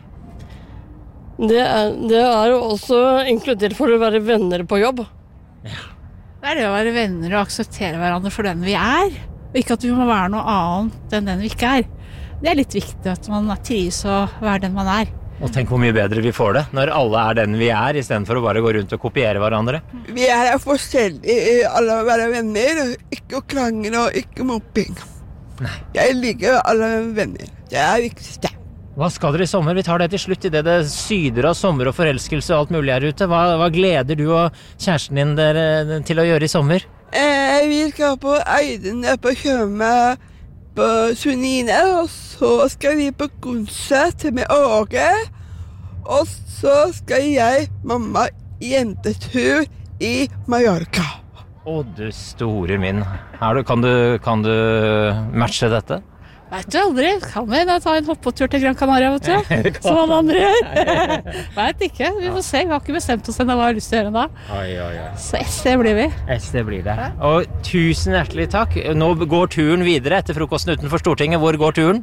Det jo også inkludert for å være venner på jobb. Det det å være venner og akseptere hverandre for den vi er. Og ikke at vi må være noe annet enn den vi ikke er. Det litt viktig at man trives å være den man er. Og tenk hvor mye bedre vi får det når alle den vi er, I stedet for å bare gå rundt og kopiere hverandre. Vi forskjellige, alle være venner, ikke krangle og ikke mobbing. Nei. Jeg liker alle venner, det viktigste. Hva skal dere I sommer? Vi tar det til slutt I det syder av sommer og forelskelse og alt mulig her ute. Hva gleder du og kjæresten din dere til å gjøre I sommer? Vi skal på Eidene på Kjøme på Sunine, og så skal vi på konsert med Åge, og så skal jeg, mamma, jentetur I Mallorca. Du store min. Kan du matche dette? Vet du aldri, kan vi da ta en hoppetur til Gran Canaria, vet du? Som alle andre gjør. Vet ikke, vi får se, vi har ikke bestemt oss ennå hva vi har lyst til å gjøre da. Så SD blir vi. SD blir det. Og tusen hjertelig takk. Nå går turen videre etter frokosten utenfor Stortinget. Hvor går turen?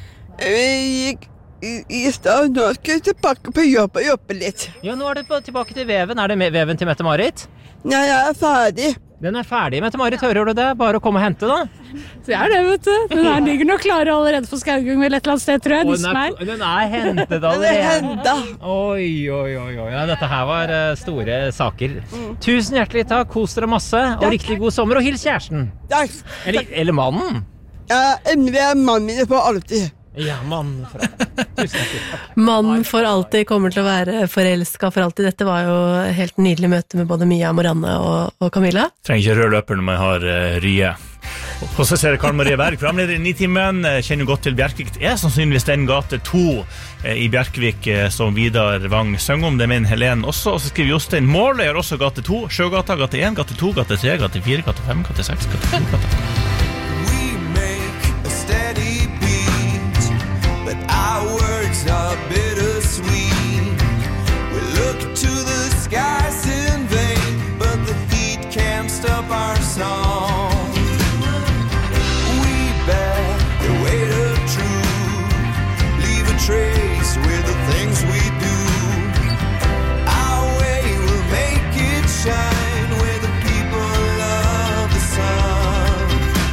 Vi gikk I stedet, nå skal jeg tilbake på jobb og jobbe litt. Ja, nå det tilbake til veven. Det veven til Mette-Marit? Nei, jeg ferdig. Den ferdig, Mette-Marit, hører du det? Bare å komme og hente da. Det det, vet du. Den ligger nok klar allerede for Skaugum eller et eller annet sted, tror jeg. Den hentet allerede. Oi. Ja, dette her var store saker. Tusen hjertelig takk, kos dere masse, og riktig god sommer, og hils kjæresten. Takk. Eller mannen. Ja, mannen min for alltid. Ja, mannen for alltid. Mannen for alltid kommer til å være forelsket for alltid. Dette var jo helt nydelig møte med både Mia, Marianne og Camilla. Trenger ikke rød løper når man har rye. Og så ser Karl Marie Berg, programleder I Nitimen, kjenner godt til Bjerkvik. Det sannsynligvis den gate 2 I Bjerkvik som Vidar Wang søng om. Det mener Helen også. Og så skriver Jostein Måle gjør også gate 2. Sjøgata, gate 1, gate 2, gate 3, gate 4, gate 5, gate 6, gate 7, gate 8. Are bittersweet. We look to the skies in vain, but the heat can't stop our song. We bear the weight of truth, leave a trace with the things we do. Our way will make it shine where the people love the sun.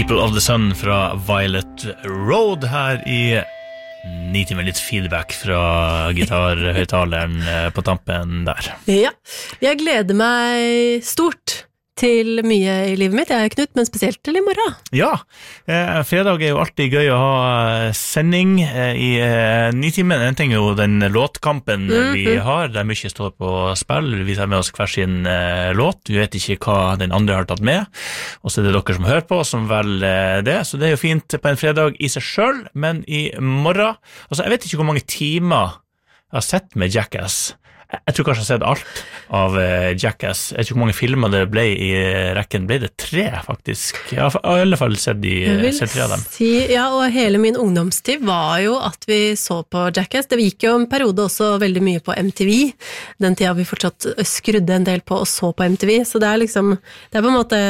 People of the Sun fra Violet Road her I 90 med litt feedback fra gitarhøytaleren på tampen der. Ja, jeg gleder meg stort til mye I livet mitt. Jeg Knut, men spesielt til I morgen. Ja, fredag jo alltid gøy å ha sending I 9-timen. En ting jo den låtkampen vi har, der mye står på spill. Vi tar med oss hver sin låt. Vi vet ikke hva den andre har tatt med. Og så det dere som hører på, som velger det. Så det jo fint på en fredag I seg selv, men I morgen. Altså, jeg vet ikke hvor mange timer jeg har sett med Jackass. Jeg tror kanskje jeg har sett alt av Jackass. Jeg vet ikke hvor mange filmer det ble I rekken. Ble det 3 faktisk? Jeg har I alle fall sett 3 av dem. Ja, og hele min ungdomstid var jo at vi så på Jackass. Det gikk jo en periode også veldig mye på MTV. Den tida vi fortsatt skrudde en del på og så på MTV. Så det liksom, det på en måte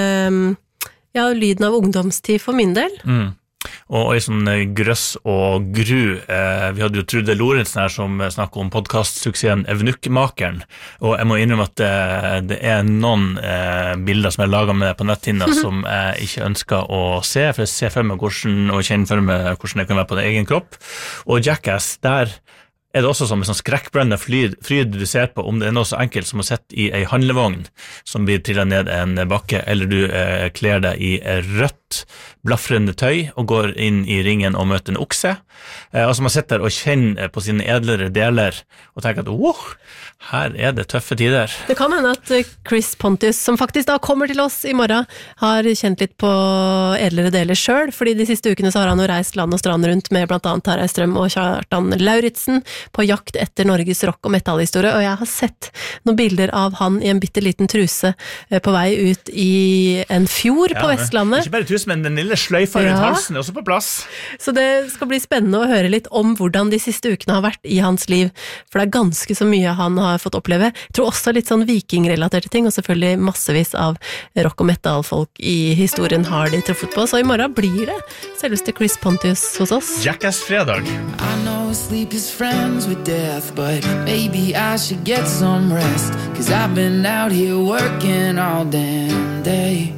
lyden av ungdomstid for min del. Og I sånn grøss og gru vi hadde jo Trude Lorentzen her som snakket om podcastsuksessen Evnukkmakeren og jeg må innrømme at det noen bilder som jeg laget med på netthinna som jeg ikke ønsker å se for jeg ser for meg hvordan og kjenner for meg hvordan jeg kan være på egen kropp og Jackass der det også som en sånn skrekkbrennende fryd du ser på om det noe så enkelt som å sette I en handlevogn som blir trillet ned en bakke eller du kler deg I rødt blaffrende tøy og går inn I ringen og møter en okse altså man sitter og kjenner på sine edlere deler og tenker at her det tøffe tider Det kan hende at Chris Pontius som faktisk da kommer til oss I morgen har kjent litt på edlere deler selv fordi de siste ukene så har han jo reist land og strand rundt med blant annet Tarjei Strøm og Kjartan Lauritsen på jakt etter Norges rock- og metallhistorie og jeg har sett noen bilder av han I en bitteliten truse på vei ut I en fjord på Vestlandet Ikke bare truse, men den lille sløyfa rundt halsen også på plass Så det skal bli spennende å høre litt om hvordan de siste ukene har vært I hans liv for det ganske så mye han har fått oppleve Jeg tror også litt sånn vikingrelaterte ting og selvfølgelig massevis av rock- og metal-folk I historien har de truffet på så I morgen blir det selveste Chris Pontius hos oss Jackass-fredag I know sleep is friends with death but maybe I should get some rest cause I've been out here working all damn day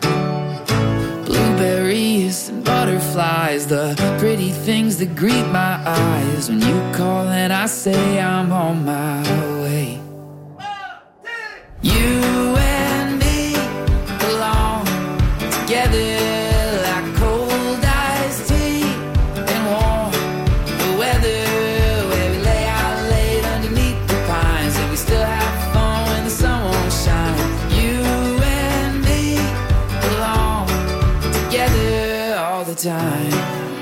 Blueberries and butterflies The pretty things that greet my eyes When you call and I say I'm on my way You and me belong together Like cold iced tea and warm the weather Where we lay out late underneath the pines And we still have fun when the sun won't shine You and me belong together all the time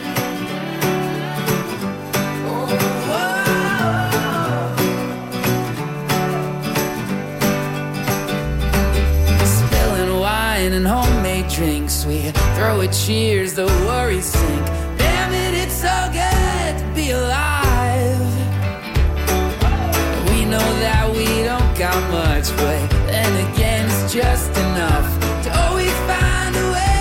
Spilling wine and homemade drinks We throw a cheers, the worries sink Damn it, it's so good to be alive We know that we don't got much But then again, it's just enough To always find a way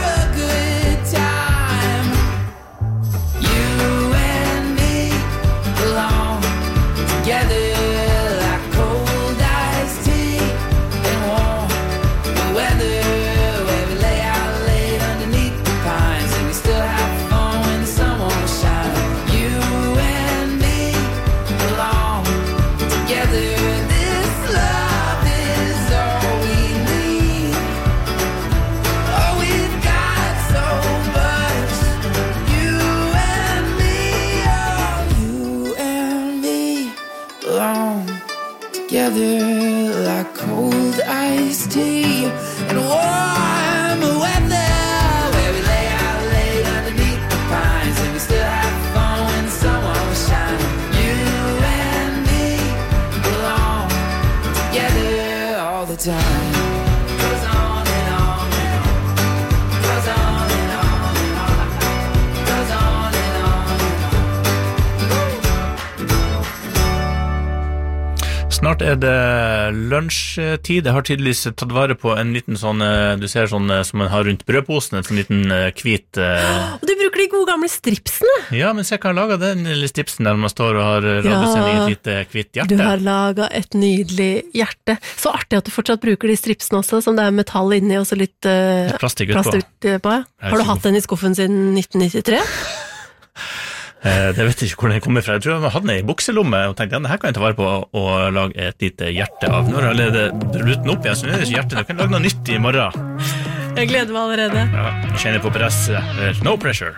Together like cold iced tea and warm the weather Where we lay out late underneath the pines And we still have fun when the sun won't shine You and me belong together This love is all we need Oh, we've got so much You and me, oh, you and me belong together like cold iced tea and warm weather Where we lay out late underneath the pines And we still have fun when the sun won't shine You and me belong together all the time Goes on and on and on Goes on and on and on Goes on and on and on Snart det lunsjtid. Jeg har tydeligvis tatt vare på en liten sånn, du ser sånn som man har rundt brødposen, en sånn liten hvit... Og du bruker de gode gamle stripsene? Ja, men se hva jeg har laget den lille stripsen der man står og har laget seg i et lite hvitt hjerte. Du har laget et nydelig hjerte. Så artig at du fortsatt bruker de stripsene også, som det metall inni og så litt plastikk utpå. Har du hatt den i skuffen siden 1993? Det vet jeg ikke hvor den kommer fra. Jeg tror jeg hadde den i bukselomme og tenkte, ja, her kan jeg ta vare på og lage et lite hjerte av. Nå har jeg allerede brutt den opp igjen, så nå det ikke hjerte. Nå kan jeg lage noe nytt i morgen. Jeg gleder meg allerede. Ja, jeg kjenner på press. No pressure.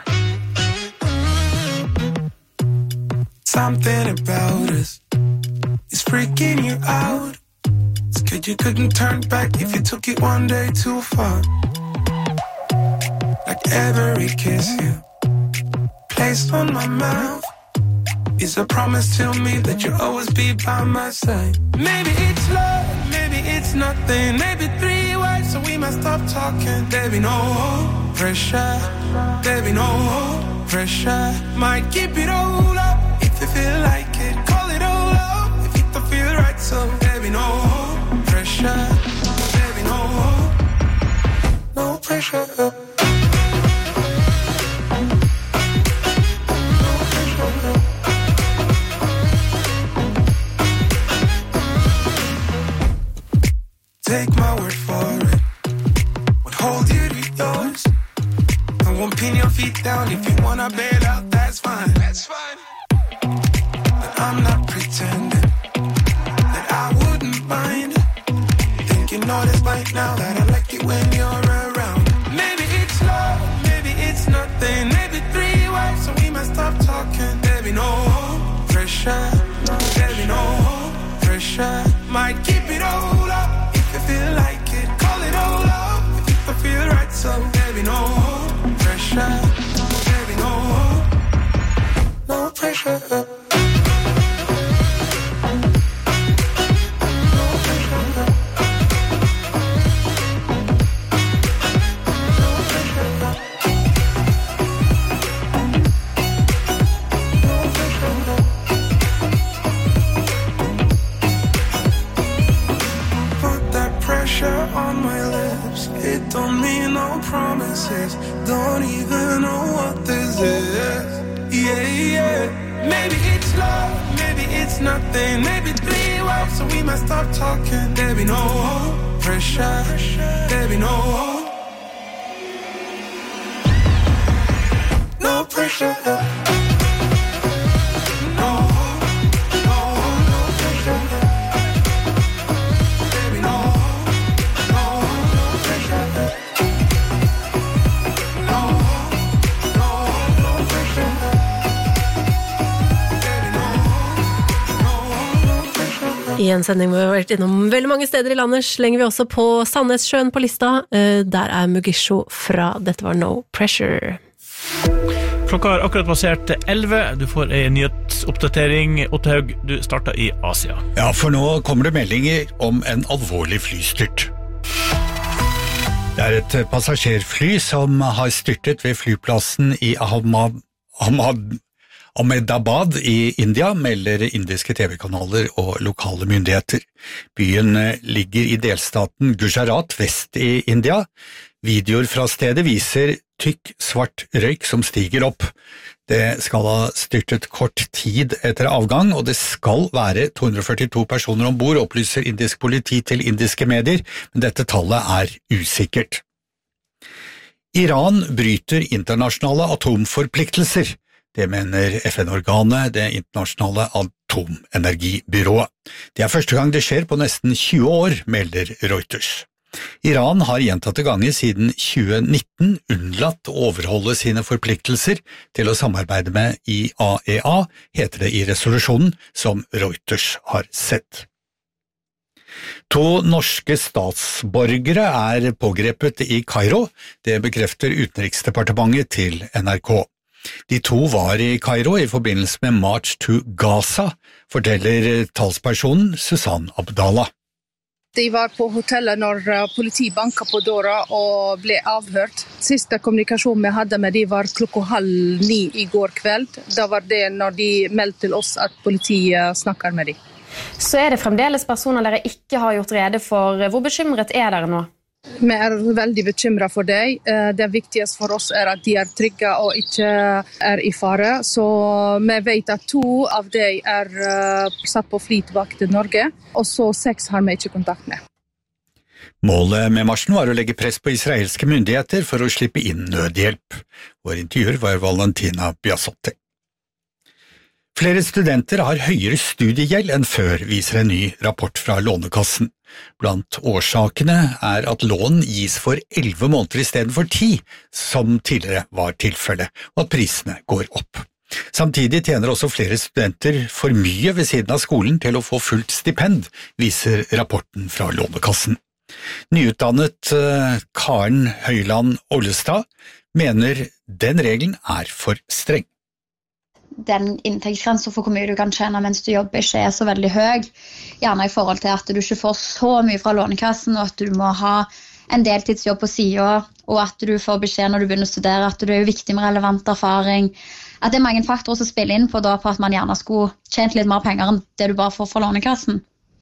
Something about us is freaking you out. Scared you couldn't turn back if you took it one day too far. Like every kiss you placed on my mouth is a promise to me that you'll always be by my side. Maybe it's love, maybe it's nothing. Maybe 3 words so we must stop talking. Baby, no pressure. Baby, no pressure. Might keep it all up if you feel like it. Call it all up if it don't feel right. So baby, no pressure. Baby, no pressure. Take my word for it. Would hold you to yours. I won't pin your feet down. If you wanna bail out, that's fine. That's fine. But I'm not pretending that I wouldn't mind. Think you know this by now that I like it when you're around. Maybe it's love, maybe it's nothing. Maybe 3 words so we must stop talking. Baby, no pressure. Baby, no pressure. Might keep it all up. Feel like it, call it all up if it don't feel right. So baby, no pressure. Baby, no pressure. On my lips, it don't mean no promises. Don't even know what this is. Yeah. Maybe it's love, maybe it's nothing. Maybe 3 words, so we must stop talking. Baby, no pressure. Baby, no pressure. I en sending hvor vi har vært innom veldig mange steder i landet, slenger vi også på Sandnessjøen på lista. Der Mugisho fra Dette var No Pressure. Klokka har akkurat passert 11. Du får en nyhetsoppdatering. Ottehaug, du starter i Asia. Ja, for nå kommer det meldinger om en alvorlig flystyrt. Det et passasjerfly som har styrtet ved flyplassen i Ahmedabad i India, melder indiske TV-kanaler og lokale myndigheter. Byen ligger i delstaten Gujarat vest i India. Videoer fra stedet viser tykk, svart røyk som stiger opp. Det skal ha styrtet kort tid etter avgang, og det skal være 242 personer ombord, opplyser indisk politi til indiske medier, men dette tallet usikkert. Iran bryter internasjonale atomforpliktelser. Det mener FN-organet, det internasjonale atomenergibyrået. Det første gang det skjer på nesten 20 år, melder Reuters. Iran har gjentatte ganger siden 2019 unnlatt å overholde sine forpliktelser til å samarbeide med IAEA, heter det i resolusjonen som Reuters har sett. 2 norske statsborgere pågrepet i Kairo, det bekrefter Utenriksdepartementet til NRK. De 2 var i Kairo i forbindelse med March to Gaza, forteller talspersonen Susanne Abdallah. De var på hotellet når politi banket på døra og ble avhørt. Siste kommunikasjon vi hadde med de var 8:30 i går kveld. Da var det når de meldte til oss at politiet snakker med de. så det fremdeles personer dere ikke har gjort rede for. Hvor bekymret dere nå? Vi veldig bekymret for dem. Det viktigste for oss at de trygge og ikke I fare. Så vi vet at 2 av dem satt på fly tilbake til Norge, og så 6 har vi ikke kontakt med. Målet med marsjen var å legge press på israelske myndigheter for å slippe inn nødhjelp. Vår intervjuer var Valentina Biasotti. Flere studenter har høyere studiegjeld enn før, viser en ny rapport fra Lånekassen. Blant årsakene at lån gis for 11 måneder I stedet for 10, som tidligere var tilfelle, og at prisene går opp. Samtidig tjener også flere studenter for mye ved siden av skolen til å få fullt stipend, viser rapporten fra Lånekassen. Nyutdannet Karen Høyland Ollestad mener den regelen for streng. Den inntektsgrensen for hvor mye du kan tjene mens du jobber ikke så veldig høy, gjerne I forhold til at du ikke får så mye fra Lånekassen, og at du må ha en deltidsjobb på siden, og at du får beskjed når du begynner å studere, at det viktig med relevant erfaring, at det mange faktorer som spiller inn på at man gjerne skulle tjent litt mer penger enn det du bare får fra Lånekassen.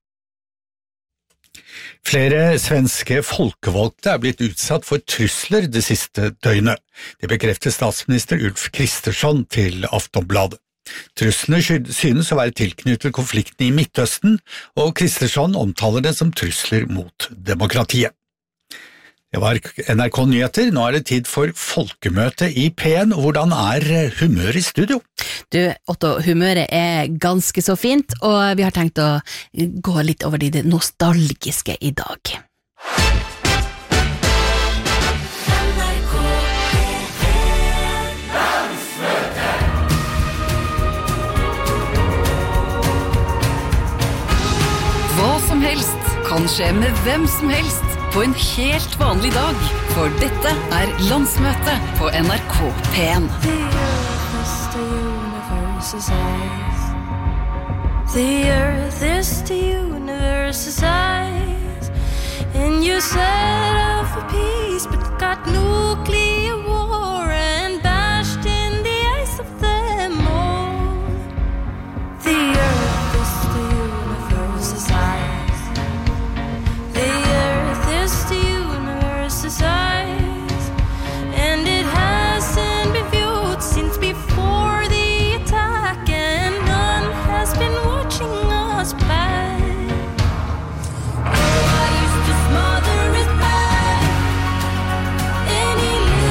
Flere svenske folkevalgte blitt utsatt for trusler det siste døgnet. Det bekrefter statsminister Ulf Kristersson til Aftonbladet. Truslene synes å være tilknyttet konflikten I Midtøsten, og Kristersson omtaler det som trusler mot demokratiet. Det var NRK Nyheter. Nå det tid for folkemøte I P1. Hvordan humøret I studio? Du, Otto, humøret ganske så fint, og vi har tenkt å gå litt over det nostalgiske I dag. Hva som helst kan skje med hvem som helst på en helt vanlig dag, for dette landsmøte på NRK P1. The earth is the universe's size, and you set up for peace, but got nuclear war and bashed in the eyes of them all. The earth is the universe's size. The earth is the universe's size, and it hasn't been viewed since before the attack, and none has been watching us back. Oh, I used to smother it back. Any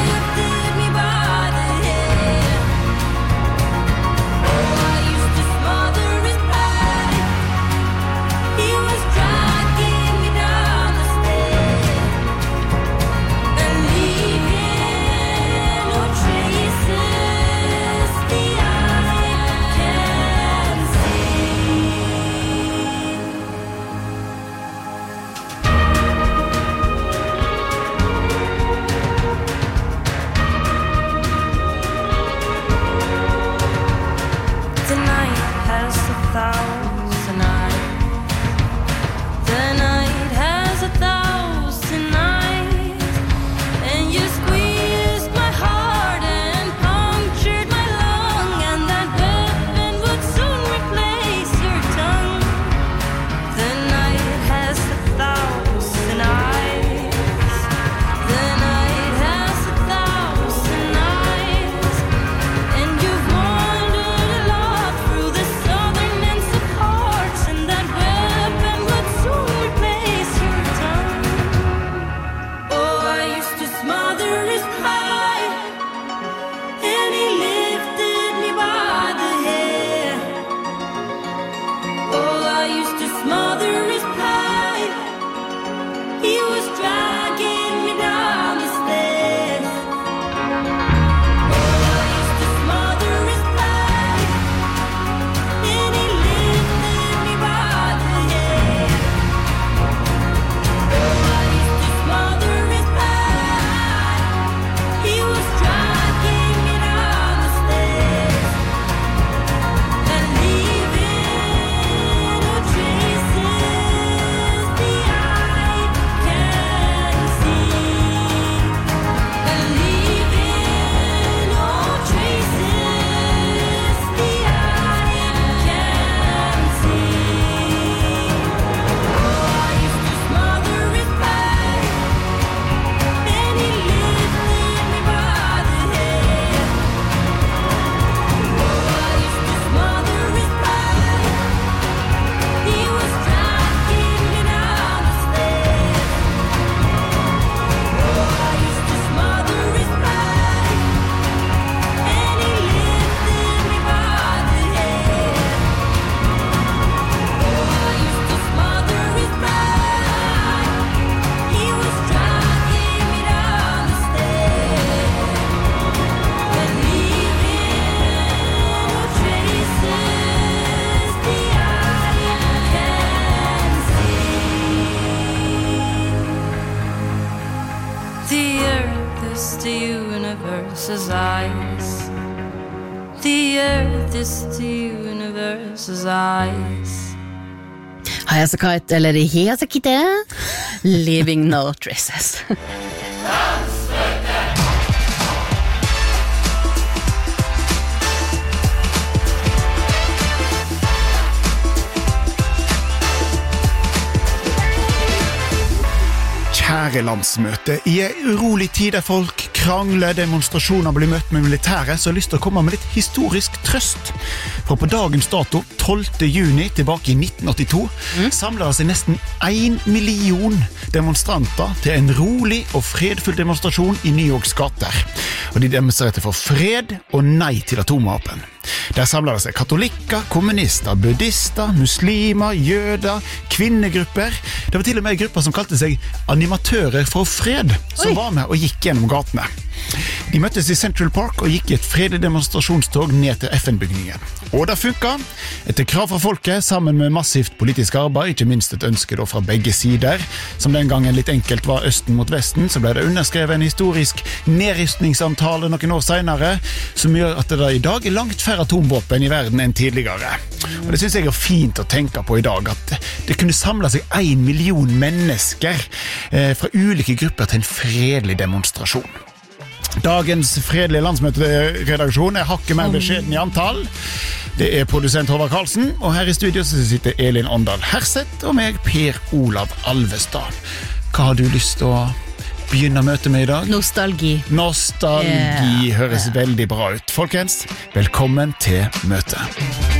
universe's eyes. The earth is the universe's eyes. Hayasakite, eller Hayasakite, Leaving No Traces. Kjære landsmøte, i en urolig tid der folk krangler, demonstrasjoner blir møtt med militæret, så har jeg lyst til å komme med litt historisk trøst. For på dagens dato, 12. juni tilbake i 1982, samlet det seg nesten 1 million demonstranter til en rolig og fredfull demonstrasjon i New Yorks gater. Og de demonstrerte for fred og nei til atomvåpen. Der samlet det seg katolikker, kommunister, buddhister, muslimer, jøder, kvinnegrupper. Det var til og med grupper som kalte seg animatører for fred, som var med og gikk gjennom gatene. De møttes i Central Park og gikk i et fredelig demonstrasjonstog ned til FN-bygningen. Og det funket. Etter krav fra folket, sammen med massivt politisk arbeid, ikke minst et ønske fra begge sider, som den gangen litt enkelt var østen mot vesten, så ble det underskrevet en historisk nedrustningsavtale noen år senere, som gjør at det i dag er langt færre atomvåpen i verden enn tidligere. Og det synes jeg er fint å tenke på i dag, at det kunne samle seg 1 million mennesker fra ulike grupper til en fredelig demonstrasjon. Dagens fredelige landsmøteredaksjon er hakket mer beskjeden i antall. Det er produsent Håvard Karlsen, og her i studio så sitter Elin Åndal Herseth og meg, Per Olav Alvestad. Hva har du lyst til å begynne møtet med i dag? Nostalgi. Nostalgi høres veldig bra ut. Folkens, velkommen til møtet.